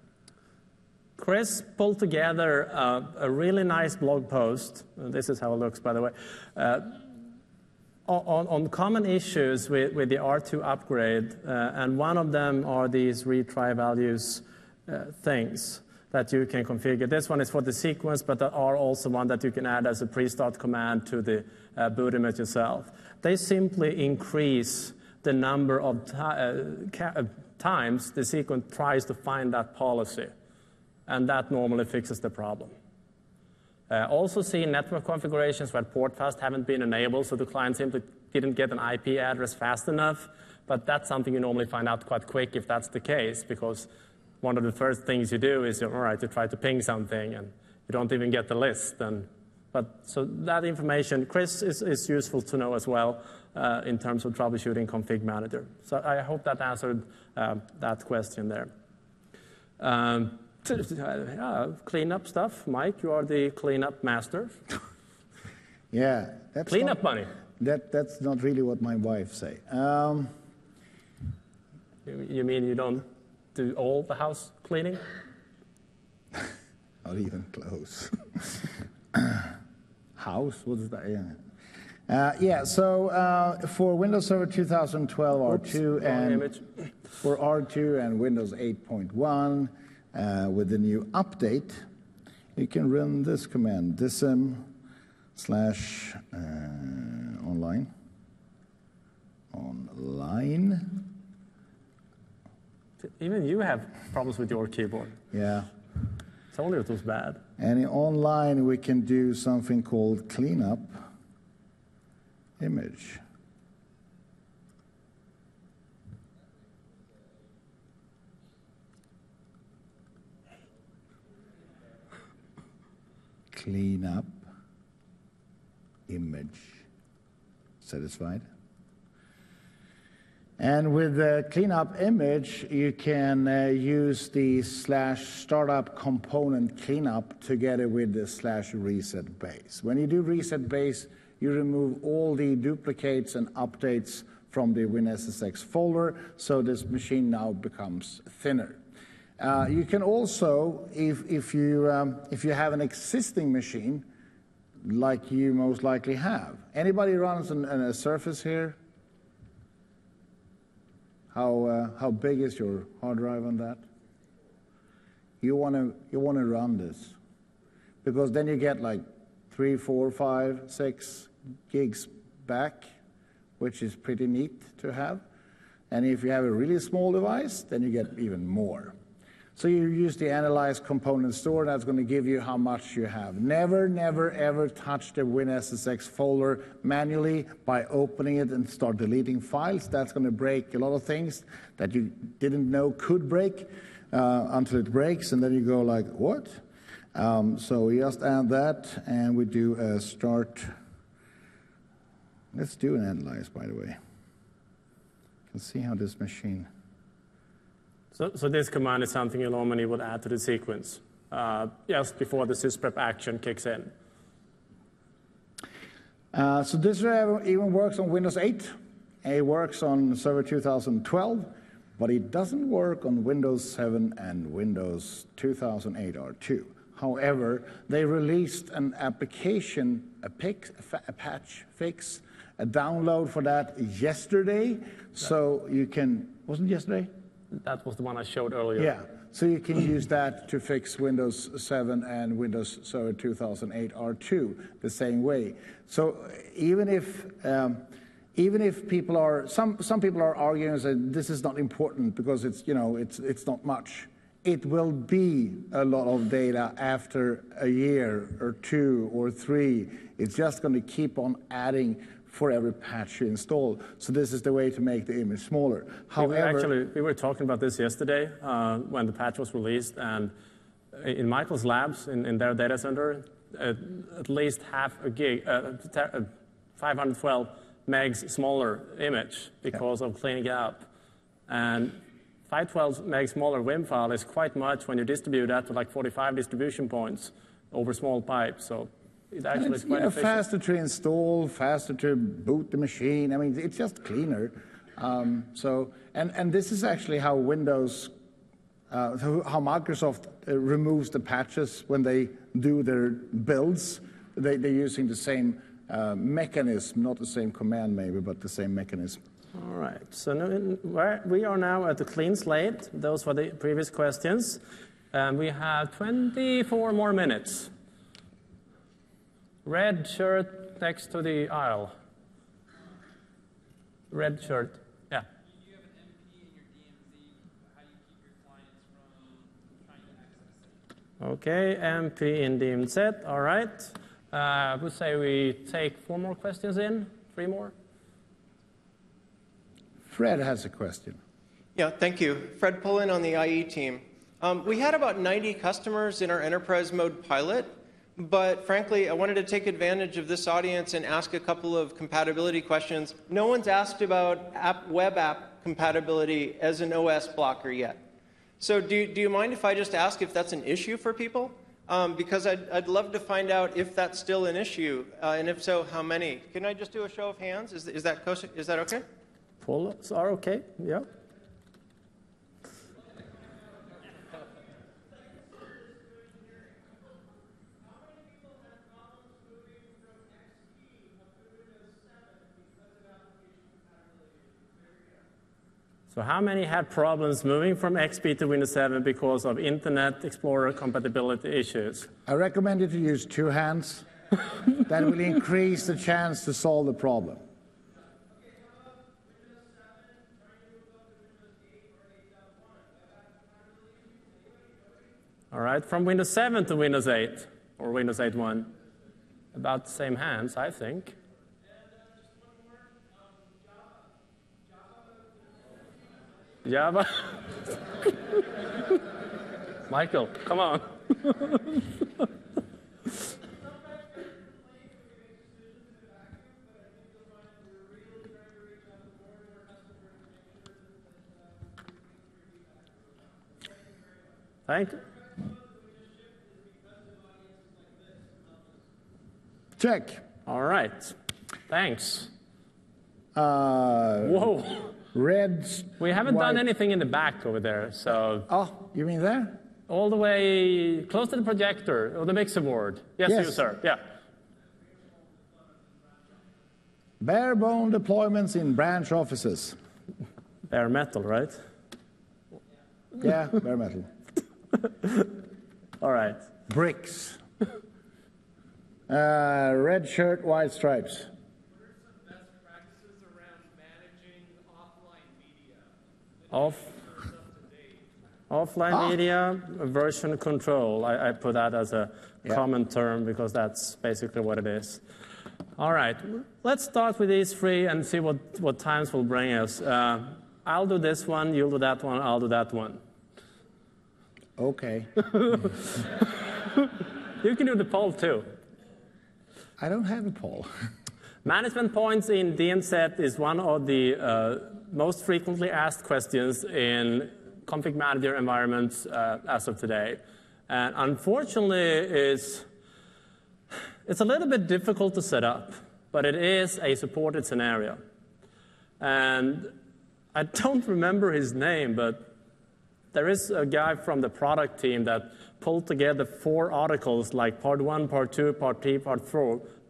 Chris pulled together uh, a really nice blog post. Uh, this is how it looks, by the way. Uh, on, on common issues with, with the R two upgrade, uh, and one of them are these retry values uh, things that you can configure. This one is for the sequence, but there are also one that you can add as a pre-start command to the uh, boot image itself. They simply increase the number of uh, uh, times the sequence tries to find that policy, and that normally fixes the problem. Uh, also see network configurations where port fast haven't been enabled, so the client simply didn't get an I P address fast enough, but that's something you normally find out quite quick if that's the case, because one of the first things you do is, all right, you try to ping something, and you don't even get the list. And, but so that information, Chris, is, is useful to know as well uh, in terms of troubleshooting config manager. So I hope that answered uh, that question there. Um, uh, cleanup stuff. Mike, you are the cleanup master. Yeah. That's cleanup not, money. That, that's not really what my wife say. Um, you, you mean you don't do all the house cleaning? Not even close. House? What is that? Yeah. Uh, yeah. So uh, for Windows Server two thousand twelve R two Oops, and image. for R two and Windows eight point one uh, with the new update, you can run this command: dism slash uh, online online. Even you have problems with your keyboard. Yeah. It's only it was bad. And in online, we can do something called cleanup image. Cleanup image. Satisfied? And with the cleanup image, you can uh, use the slash startup component cleanup together with the slash reset base. When you do reset base, you remove all the duplicates and updates from the WinSSX folder, so this machine now becomes thinner. Uh, you can also, if, if, you, um, if you have an existing machine, like you most likely have. Anybody runs an, an, a Surface here? How, uh, how big is your hard drive on that? You want to you want to run this, because then you get like three, four, five, six gigs back, which is pretty neat to have. And if you have a really small device, then you get even more. So you use the Analyze Component Store. That's going to give you how much you have. Never, never, ever touch the WinSSX folder manually by opening it and start deleting files. That's going to break a lot of things that you didn't know could break uh, until it breaks, and then you go like, what? Um, so we just add that, and we do a start. Let's do an Analyze, by the way. You can see how this machine... So, so this command is something you normally would add to the sequence uh, just before the sysprep action kicks in. Uh, so this even works on Windows eight. It works on Server two thousand twelve, but it doesn't work on Windows seven and Windows two thousand eight R two. However, they released an application, a, pix, a patch fix, a download for that yesterday, so you can, wasn't it yesterday? That was the one I showed earlier. Yeah, so you can use that to fix Windows seven and Windows Server two thousand eight R two the same way. So even if um, even if people are some some people are arguing that this is not important because it's you know it's it's not much. It will be a lot of data after a year or two or three. It's just going to keep on adding for every patch you install. So this is the way to make the image smaller. We were However, actually, we were talking about this yesterday uh, when the patch was released, and in Michael's labs, in, in their data center, uh, at least half a gig, uh, five hundred twelve megs smaller image because yeah. of cleaning it up. And five twelve meg smaller Vim file is quite much when you distribute that to like forty-five distribution points over small pipes. So it actually it's, is quite you know, efficient. faster to install, faster to boot the machine. I mean, it's just cleaner. Um, so, and, and this is actually how Windows, uh, how Microsoft uh, removes the patches when they do their builds. They, they're using the same uh, mechanism, not the same command maybe, but the same mechanism. All right, so now, we are now at the clean slate. Those were the previous questions. And we have twenty-four more minutes. Red shirt next to the aisle. Red shirt, yeah. You have an M P in your D M Z. How do you keep your clients from trying to access it? Okay, M P in D M Z, all right. Uh, I would say we take four more questions in, three more. Fred has a question. Yeah, thank you. Fred Pullen on the I E team. Um, we had about ninety customers in our enterprise mode pilot, but frankly, I wanted to take advantage of this audience and ask a couple of compatibility questions. No one's asked about app, web app compatibility as an O S blocker yet. So do, do you mind if I just ask if that's an issue for people? Um, because I'd, I'd love to find out if that's still an issue, uh, and if so, how many? Can I just do a show of hands? Is, is, that, is that okay? Pull-ups are okay, yeah. So how many had problems moving from X P to Windows seven because of Internet Explorer compatibility issues? I recommend you to use two hands. That will increase the chance to solve the problem. All right, from Windows seven to Windows eight, or Windows eight point one, about the same hands, I think. Java? Michael, come on. Thank you. Check. All right. Thanks. Uh, Whoa. Red. We haven't white. done anything in the back over there, so. Oh, you mean there? All the way close to the projector, or the mixer board. Yes, Yes. you, sir. Yeah. Bare bone deployments in branch offices. Bare metal, right? Yeah, bare metal. All right. Bricks. Uh, red shirt, white stripes. What are some best practices around managing offline media? Off, offline Ah. media, version control. I, I put that as a Yeah. common term because that's basically what it is. All right. Let's start with these three and see what, what times will bring us. Uh, I'll do this one, you'll do that one, I'll do that one. Okay. You can do the poll too. I don't have a poll. Management points in D M Z is one of the uh, most frequently asked questions in config manager environments uh, as of today. And unfortunately, it's, it's a little bit difficult to set up, but it is a supported scenario. And I don't remember his name, but there is a guy from the product team that pulled together four articles, like part one, part two, part three, part four,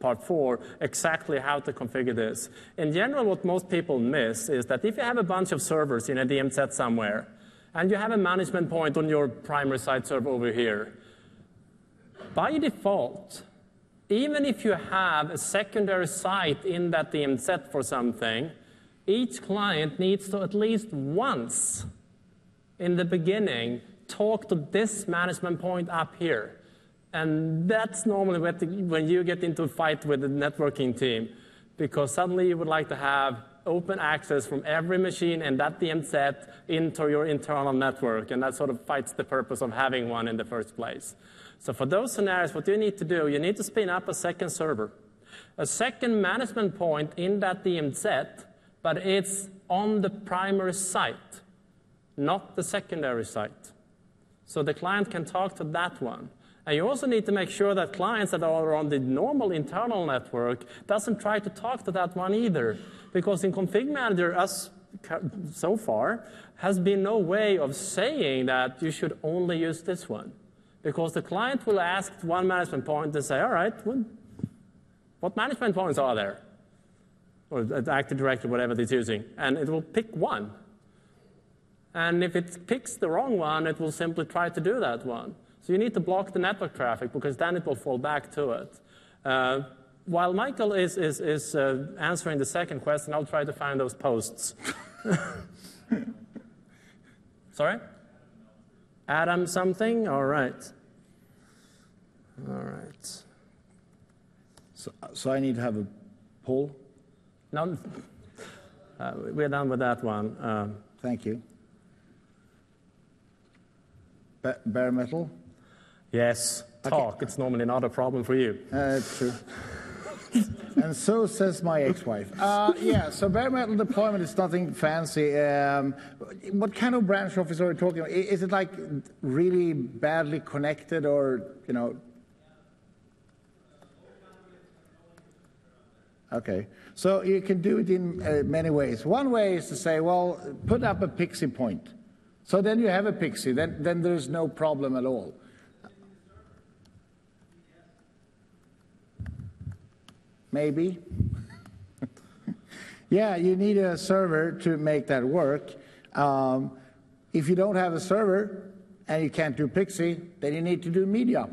part four, exactly how to configure this. In general, what most people miss is that if you have a bunch of servers in a D M Z somewhere, and you have a management point on your primary site server over here, by default, even if you have a secondary site in that D M Z for something, each client needs to at least once in the beginning talk to this management point up here. And that's normally when you get into a fight with the networking team, because suddenly you would like to have open access from every machine in that D M Z into your internal network, and that sort of fights the purpose of having one in the first place. So for those scenarios, what you need to do, you need to spin up a second server, a second management point in that D M Z, but it's on the primary site, not the secondary site. So the client can talk to that one. And you also need to make sure that clients that are on the normal internal network doesn't try to talk to that one either. Because in Config Manager, us so far, has been no way of saying that you should only use this one. Because the client will ask one management point and say, all right, what management points are there? Or Active Directory, whatever it's using. And it will pick one. And if it picks the wrong one, it will simply try to do that one. So you need to block the network traffic, because then it will fall back to it. Uh, while Michael is, is, is uh, answering the second question, I'll try to find those posts. Sorry? Adam something? All right. All right. So, so I need to have a poll? No, uh, we're done with that one. Um, Thank you. Ba bare metal? Yes, talk. Okay. It's normally not a problem for you. Uh, it's true. And so says my ex-wife. Uh, yeah, so bare metal deployment is nothing fancy. Um, what kind of branch office are we talking about? Is it like really badly connected, or, you know? Okay, so you can do it in uh, many ways. One way is to say, well, put up a Pixie point. So then you have a Pixie, then, then there's no problem at all. Maybe. Yeah, you need a server to make that work. Um, if you don't have a server and you can't do Pixie, then you need to do media.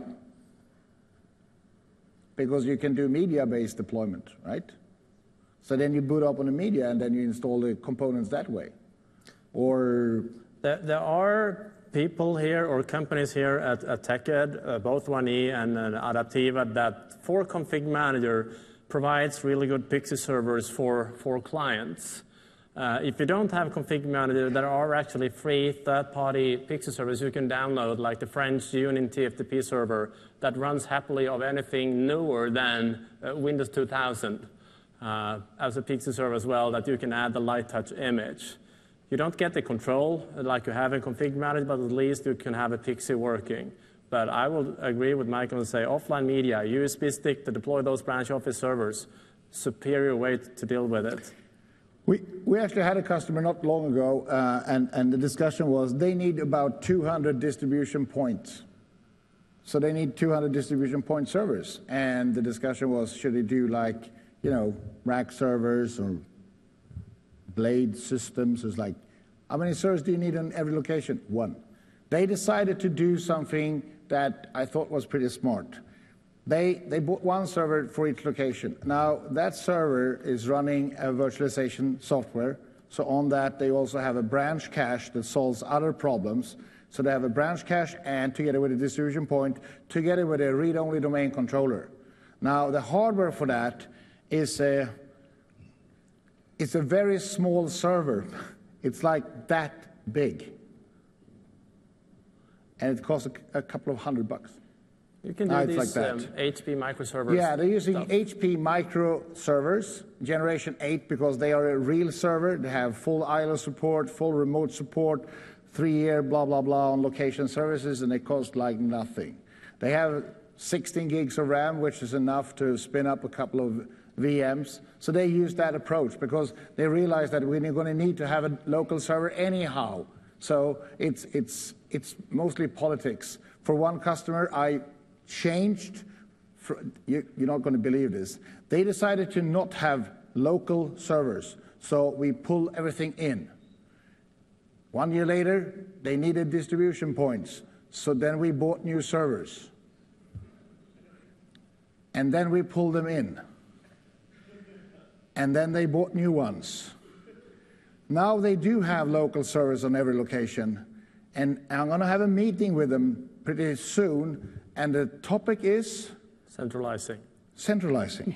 Because you can do media-based deployment, right? So then you boot up on the media and then you install the components that way. Or... There, there are people here or companies here at, at TechEd, uh, both one E and uh, Adaptiva, that for Config Manager provides really good Pixie servers for, for clients. Uh, if you don't have Config Manager, there are actually free third-party Pixie servers you can download, like the French Unity T F T P server that runs happily of anything newer than uh, Windows two thousand uh, as a Pixie server as well, that you can add the light touch image. You don't get the control like you have in Config Manager, but at least you can have a Pixie working. But I will agree with Michael and say offline media, U S B stick to deploy those branch office servers, superior way to deal with it. We, we actually had a customer not long ago, uh, and, and the discussion was they need about two hundred distribution points. So they need two hundred distribution point servers. And the discussion was, should they do like, you know, rack servers or blade systems? It's like, how many servers do you need on every location? One. They decided to do something that I thought was pretty smart. They, they bought one server for each location. Now, that server is running a virtualization software. So on that, they also have a branch cache that solves other problems. So they have a branch cache and together with a distribution point, together with a read-only domain controller. Now, the hardware for that is a, it's a very small server. It's like that big. And it costs a, a couple of hundred bucks. You can do ah, these like that. um, H P microservers. Yeah, they're using stuff. H P micro servers, generation eight, because they are a real server. They have full I L O support, full remote support, three-year blah, blah, blah on location services, and they cost like nothing. They have sixteen gigs of RAM, which is enough to spin up a couple of V Ms. So they use that approach because they realize that we're going to need to have a local server anyhow. So it's, it's, it's mostly politics. For one customer, I changed fr- you, you're not going to believe this. They decided to not have local servers, so we pull everything in. One year later, they needed distribution points, so then we bought new servers. And then we pulled them in. And then they bought new ones. Now they do have local servers on every location, and I'm going to have a meeting with them pretty soon, and the topic is? Centralizing. Centralizing.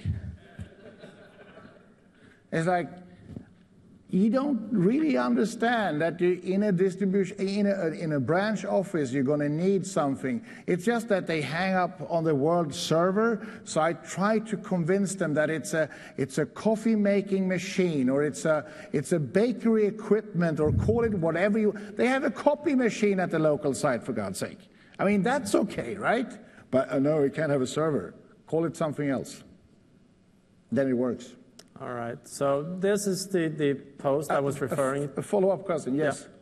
It's like, you don't really understand that you, in a distribution, in a, in a branch office, you're going to need something. It's just that they hang up on the world server. So I try to convince them that it's a it's a coffee making machine, or it's a it's a bakery equipment, or call it whatever you. They have a copy machine at the local site, for God's sake. I mean, that's okay, right? But uh, no, we can't have a server. Call it something else. Then it works. All right. So this is the, the post I was referring. A, a follow-up question, yes. Yeah.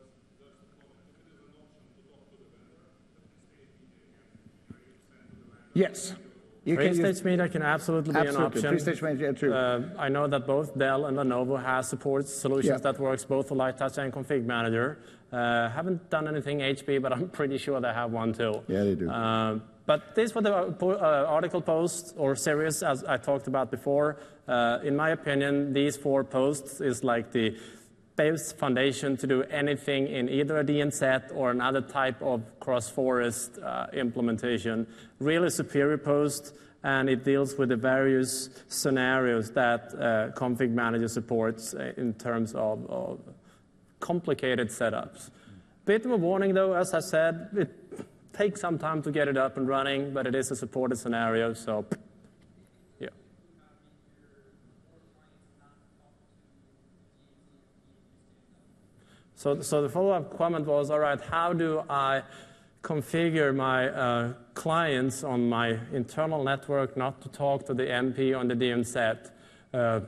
Yes. You can Three-stage use, media can absolutely be absolutely. an option. Three-stage media too. Uh, I know that both Dell and Lenovo has support solutions Yeah. that works both for Light Touch and Config Manager. Uh, haven't done anything H P, but I'm pretty sure they have one too. Yeah, they do. Uh, but these were the uh, article posts or series, as I talked about before. Uh, in my opinion, these four posts is like the base foundation to do anything in either a D N Z or another type of cross-forest uh, implementation. Really superior post, and it deals with the various scenarios that uh, Config Manager supports in terms of, of complicated setups. Bit of a warning though, as I said, it takes some time to get it up and running, but it is a supported scenario, so yeah. So, so the follow-up comment was, all right, how do I configure my uh, clients on my internal network not to talk to the M P on the D M Z? Uh,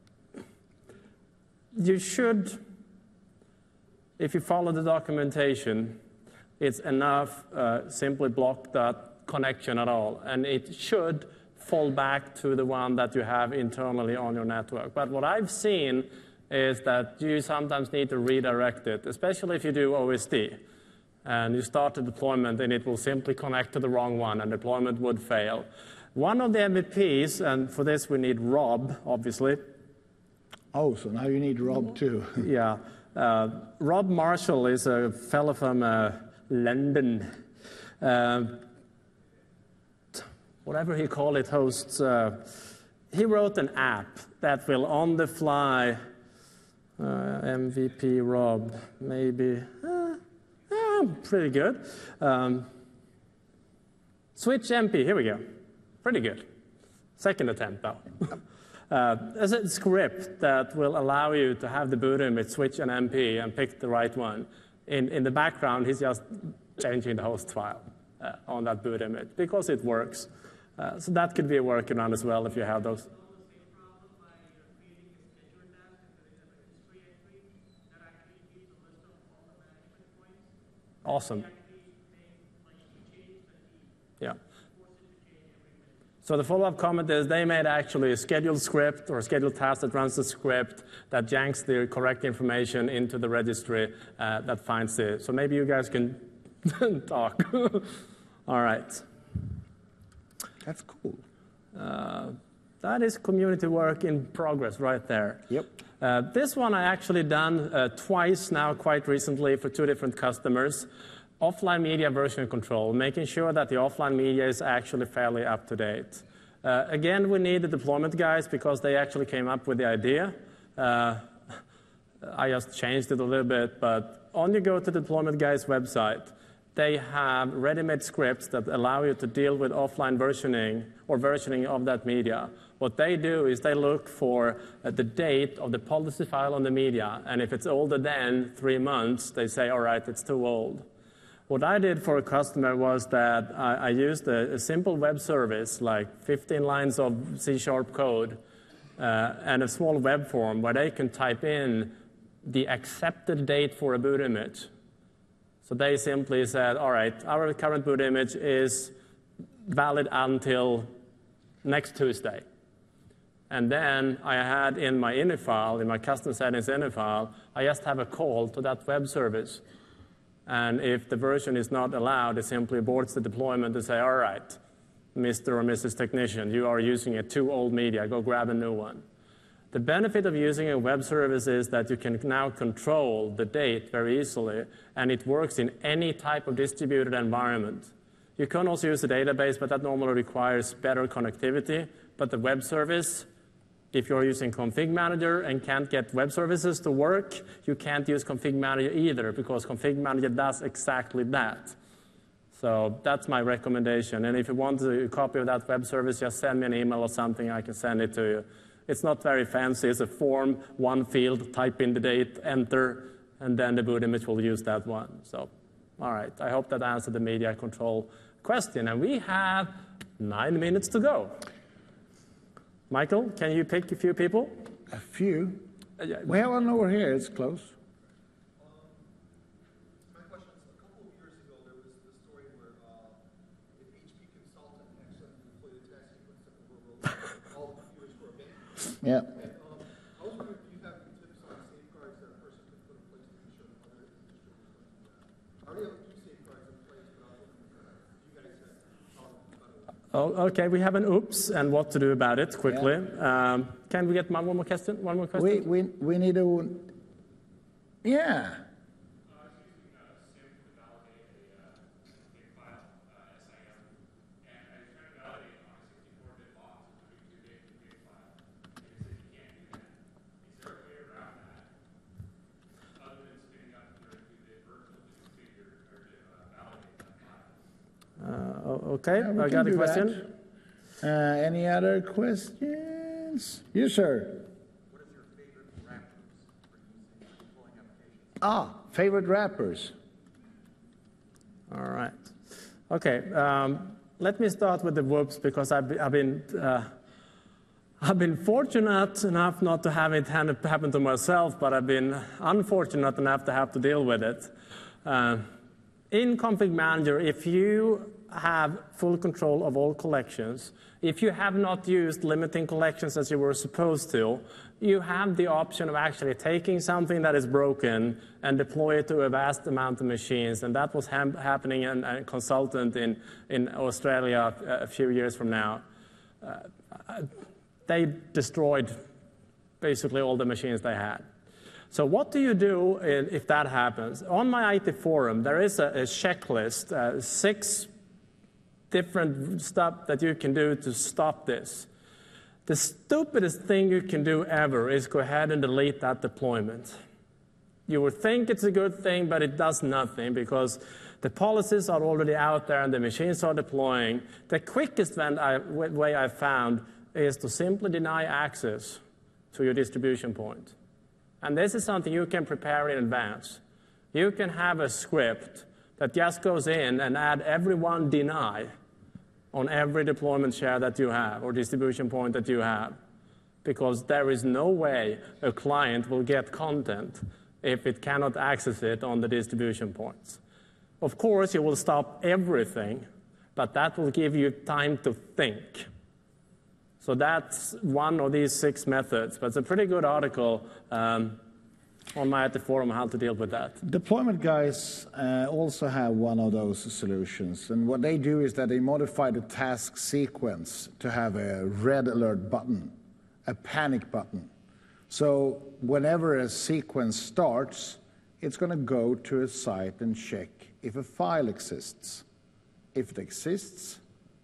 you should, if you follow the documentation, it's enough uh, simply block that connection at all, and it should fall back to the one that you have internally on your network. But what I've seen is that you sometimes need to redirect it, especially if you do O S D. And you start the deployment, and it will simply connect to the wrong one, and deployment would fail. One of the M V Ps, and for this we need Rob, obviously. Oh, so now you need Rob too. Yeah. Uh, Rob Marshall is a fellow from uh, London. Uh, whatever he called it, hosts. Uh, he wrote an app that will, on the fly, uh, M V P Rob, maybe. Uh, uh, pretty good. Um, Switch M P, here we go. Pretty good. Second attempt, though. Uh, there's a script that will allow you to have the boot image switch an M P and pick the right one. In, in the background, he's just changing the host file uh, on that boot image because it works. Uh, so that could be a workaround as well if you have those. Awesome. Yeah. So the follow-up comment is they made actually a scheduled script or a scheduled task that runs the script that janks the correct information into the registry uh, that finds it. So maybe you guys can talk. All right. That's cool. Uh, that is community work in progress right there. Yep. Uh, this one I actually done uh, twice now, quite recently, for two different customers. Offline media version control, making sure that the offline media is actually fairly up to date. Uh, again, we need the deployment guys because they actually came up with the idea. Uh, I just changed it a little bit, but on you go to the deployment guys website, they have ready-made scripts that allow you to deal with offline versioning or versioning of that media. What they do is they look for uh, the date of the policy file on the media, and if it's older than three months, they say, all right, it's too old. What I did for a customer was that I, I used a, a simple web service, like fifteen lines of C-sharp code, uh, and a small web form where they can type in the accepted date for a boot image. So they simply said, all right, our current boot image is valid until next Tuesday. And then I had in my ini file, in my custom settings ini file, I just have a call to that web service. And if the version is not allowed, it simply aborts the deployment and say, all right, Mister or Missus Technician, you are using a too old media, go grab a new one. The benefit of using a web service is that you can now control the date very easily, and it works in any type of distributed environment. You can also use a database, but that normally requires better connectivity. But the web service, if you're using Config Manager and can't get web services to work, you can't use Config Manager either, because Config Manager does exactly that. So that's my recommendation. And if you want a copy of that web service, just send me an email or something, I can send it to you. It's not very fancy. It's a form, one field, type in the date, enter, and then the boot image will use that one. So, all right, I hope that answered the media control question. And we have nine minutes to go. Michael, can you pick a few people? A few? Uh, yeah. We have one over here. It's close. My question is, a couple of years ago, there was the story where uh, an H P consultant actually deployed a test sequence that were all the computers were abandoned. Yeah. And um, I was wondering if you have any tips on safeguards that a person can put in place to ensure that other distributors don't do that. I already have a few safeguards in place, but I was looking for you guys to talk about it. Oh, okay, we have an oops and what to do about it quickly. Yeah. Um, can we get one more question? One more question? We, we, we need to, yeah. Uh, okay, Yeah, we I can got a do question. that. Uh, any other questions? Yes, sir. What is your favorite wrappers for using deploying applications? Ah, favorite wrappers. All right. Okay, um, let me start with the whoops because I've, I've been uh, I've been fortunate enough not to have it happen to myself, but I've been unfortunate enough to have to deal with it. Uh, in Config Manager, if you have full control of all collections, if you have not used limiting collections as you were supposed to, you have the option of actually taking something that is broken and deploy it to a vast amount of machines. And that was ha happening in a consultant in, in Australia a, a few years from now. Uh, they destroyed basically all the machines they had. So what do you do if that happens? On my I T forum, there is a, a checklist, uh, six different stuff that you can do to stop this. The stupidest thing you can do ever is go ahead and delete that deployment. You would think it's a good thing, but it does nothing because the policies are already out there and the machines are deploying. The quickest way I've found is to simply deny access to your distribution point. And this is something you can prepare in advance. You can have a script that just goes in and add everyone deny on every deployment share that you have or distribution point that you have, because there is no way a client will get content if it cannot access it on the distribution points. Of course, you will stop everything, but that will give you time to think. So that's one of these six methods, but it's a pretty good article um, on my at the forum how to deal with that. Deployment guys uh, also have one of those solutions, and what they do is that they modify the task sequence to have a red alert button, a panic button. So whenever a sequence starts, it's going to go to a site and check if a file exists. If it exists,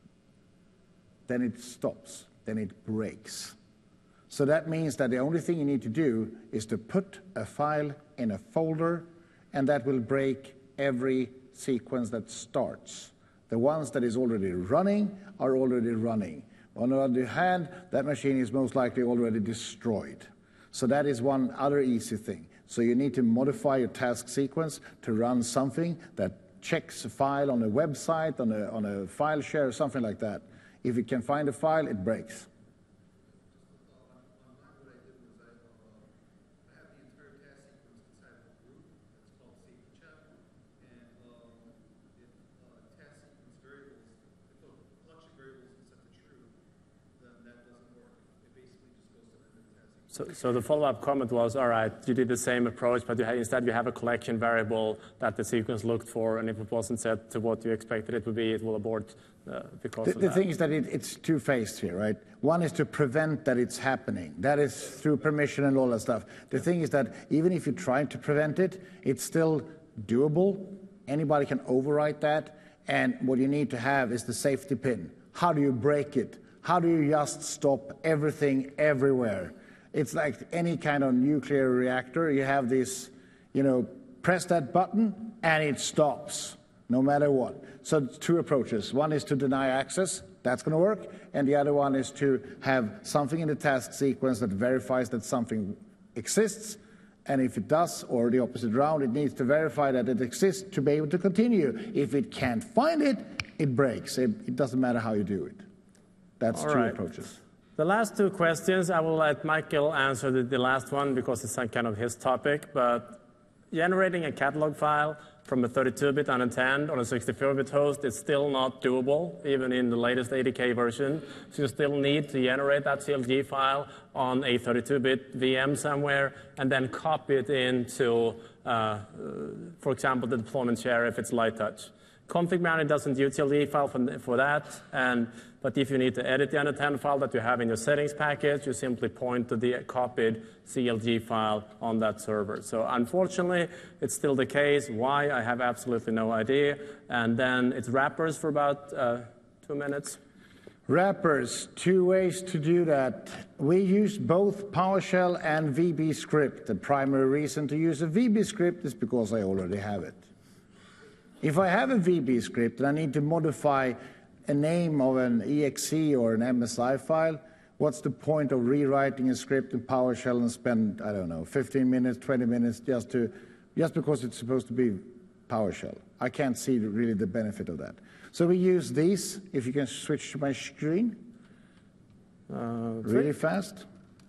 then it stops. Then it breaks. So that means that the only thing you need to do is to put a file in a folder, and that will break every sequence that starts. The ones that is already running are already running. On the other hand, that machine is most likely already destroyed. So that is one other easy thing. So you need to modify your task sequence to run something that checks a file on a website, on a, on a file share, or something like that. If it can find a file, it breaks. So, so the follow-up comment was, all right, you did the same approach, but you had, instead you have a collection variable that the sequence looked for, and if it wasn't set to what you expected it to be, it will abort uh, because The, of the that. thing is that it, it's two-faced here, right? One is to prevent that it's happening. That is through permission and all that stuff. The thing is that even if you try to prevent it, it's still doable. Anybody can overwrite that. And what you need to have is the safety pin. How do you break it? How do you just stop everything everywhere? It's like any kind of nuclear reactor. You have this, you know, press that button and it stops, no matter what. So two approaches. One is to deny access. That's going to work. And the other one is to have something in the task sequence that verifies that something exists. And if it does, or the opposite round, it needs to verify that it exists to be able to continue. If it can't find it, it breaks. It, it doesn't matter how you do it. That's All two right. approaches. The last two questions, I will let Michael answer the, the last one because it's kind of his topic, but generating a catalog file from a thirty-two bit unattended on a sixty-four bit host is still not doable, even in the latest A D K version. So you still need to generate that C L G file on a thirty-two bit V M somewhere and then copy it into, uh, uh, for example, the deployment share if it's light touch. Config Manager doesn't use C L G file for, for that, and, but if you need to edit the unattended file that you have in your settings package, you simply point to the copied C L G file on that server. So unfortunately, it's still the case. Why? I have absolutely no idea. And then it's wrappers for about uh, two minutes. Wrappers, two ways to do that. We use both PowerShell and V B script. The primary reason to use a V B script is because I already have it. If I have a V B script and I need to modify a name of an E X E or an M S I file, what's the point of rewriting a script in PowerShell and spend, I don't know, fifteen minutes, twenty minutes just to, just because it's supposed to be PowerShell? I can't see really the benefit of that. So we use these. If you can switch to my screen uh, really fast.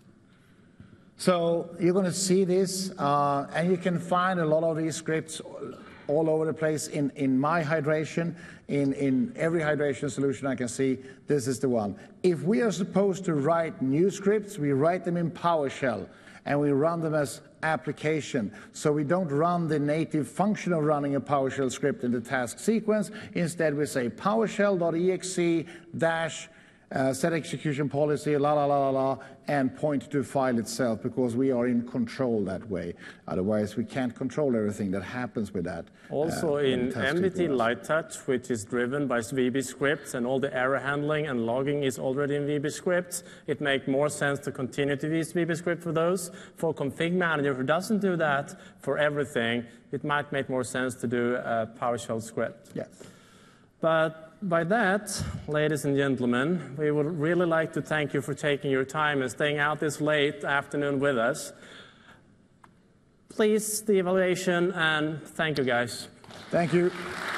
So you're going to see this, uh, and you can find a lot of these scripts all over the place in, in my hydration, in, in every hydration solution I can see, this is the one. If we are supposed to write new scripts, we write them in PowerShell, and we run them as application. So we don't run the native function of running a PowerShell script in the task sequence. Instead, we say PowerShell.exe dash Uh, set execution policy, la, la, la, la, la, and point to the file itself because we are in control that way. Otherwise, we can't control everything that happens with that. Also uh, in task M D T sequence. Light Touch, which is driven by V B scripts, and all the error handling and logging is already in V B scripts, it makes more sense to continue to use V B script for those. For Config Manager, who doesn't do that for everything, it might make more sense to do a PowerShell script. Yes. But by that, ladies and gentlemen, we would really like to thank you for taking your time and staying out this late afternoon with us. Please, the evaluation, and thank you, guys. Thank you.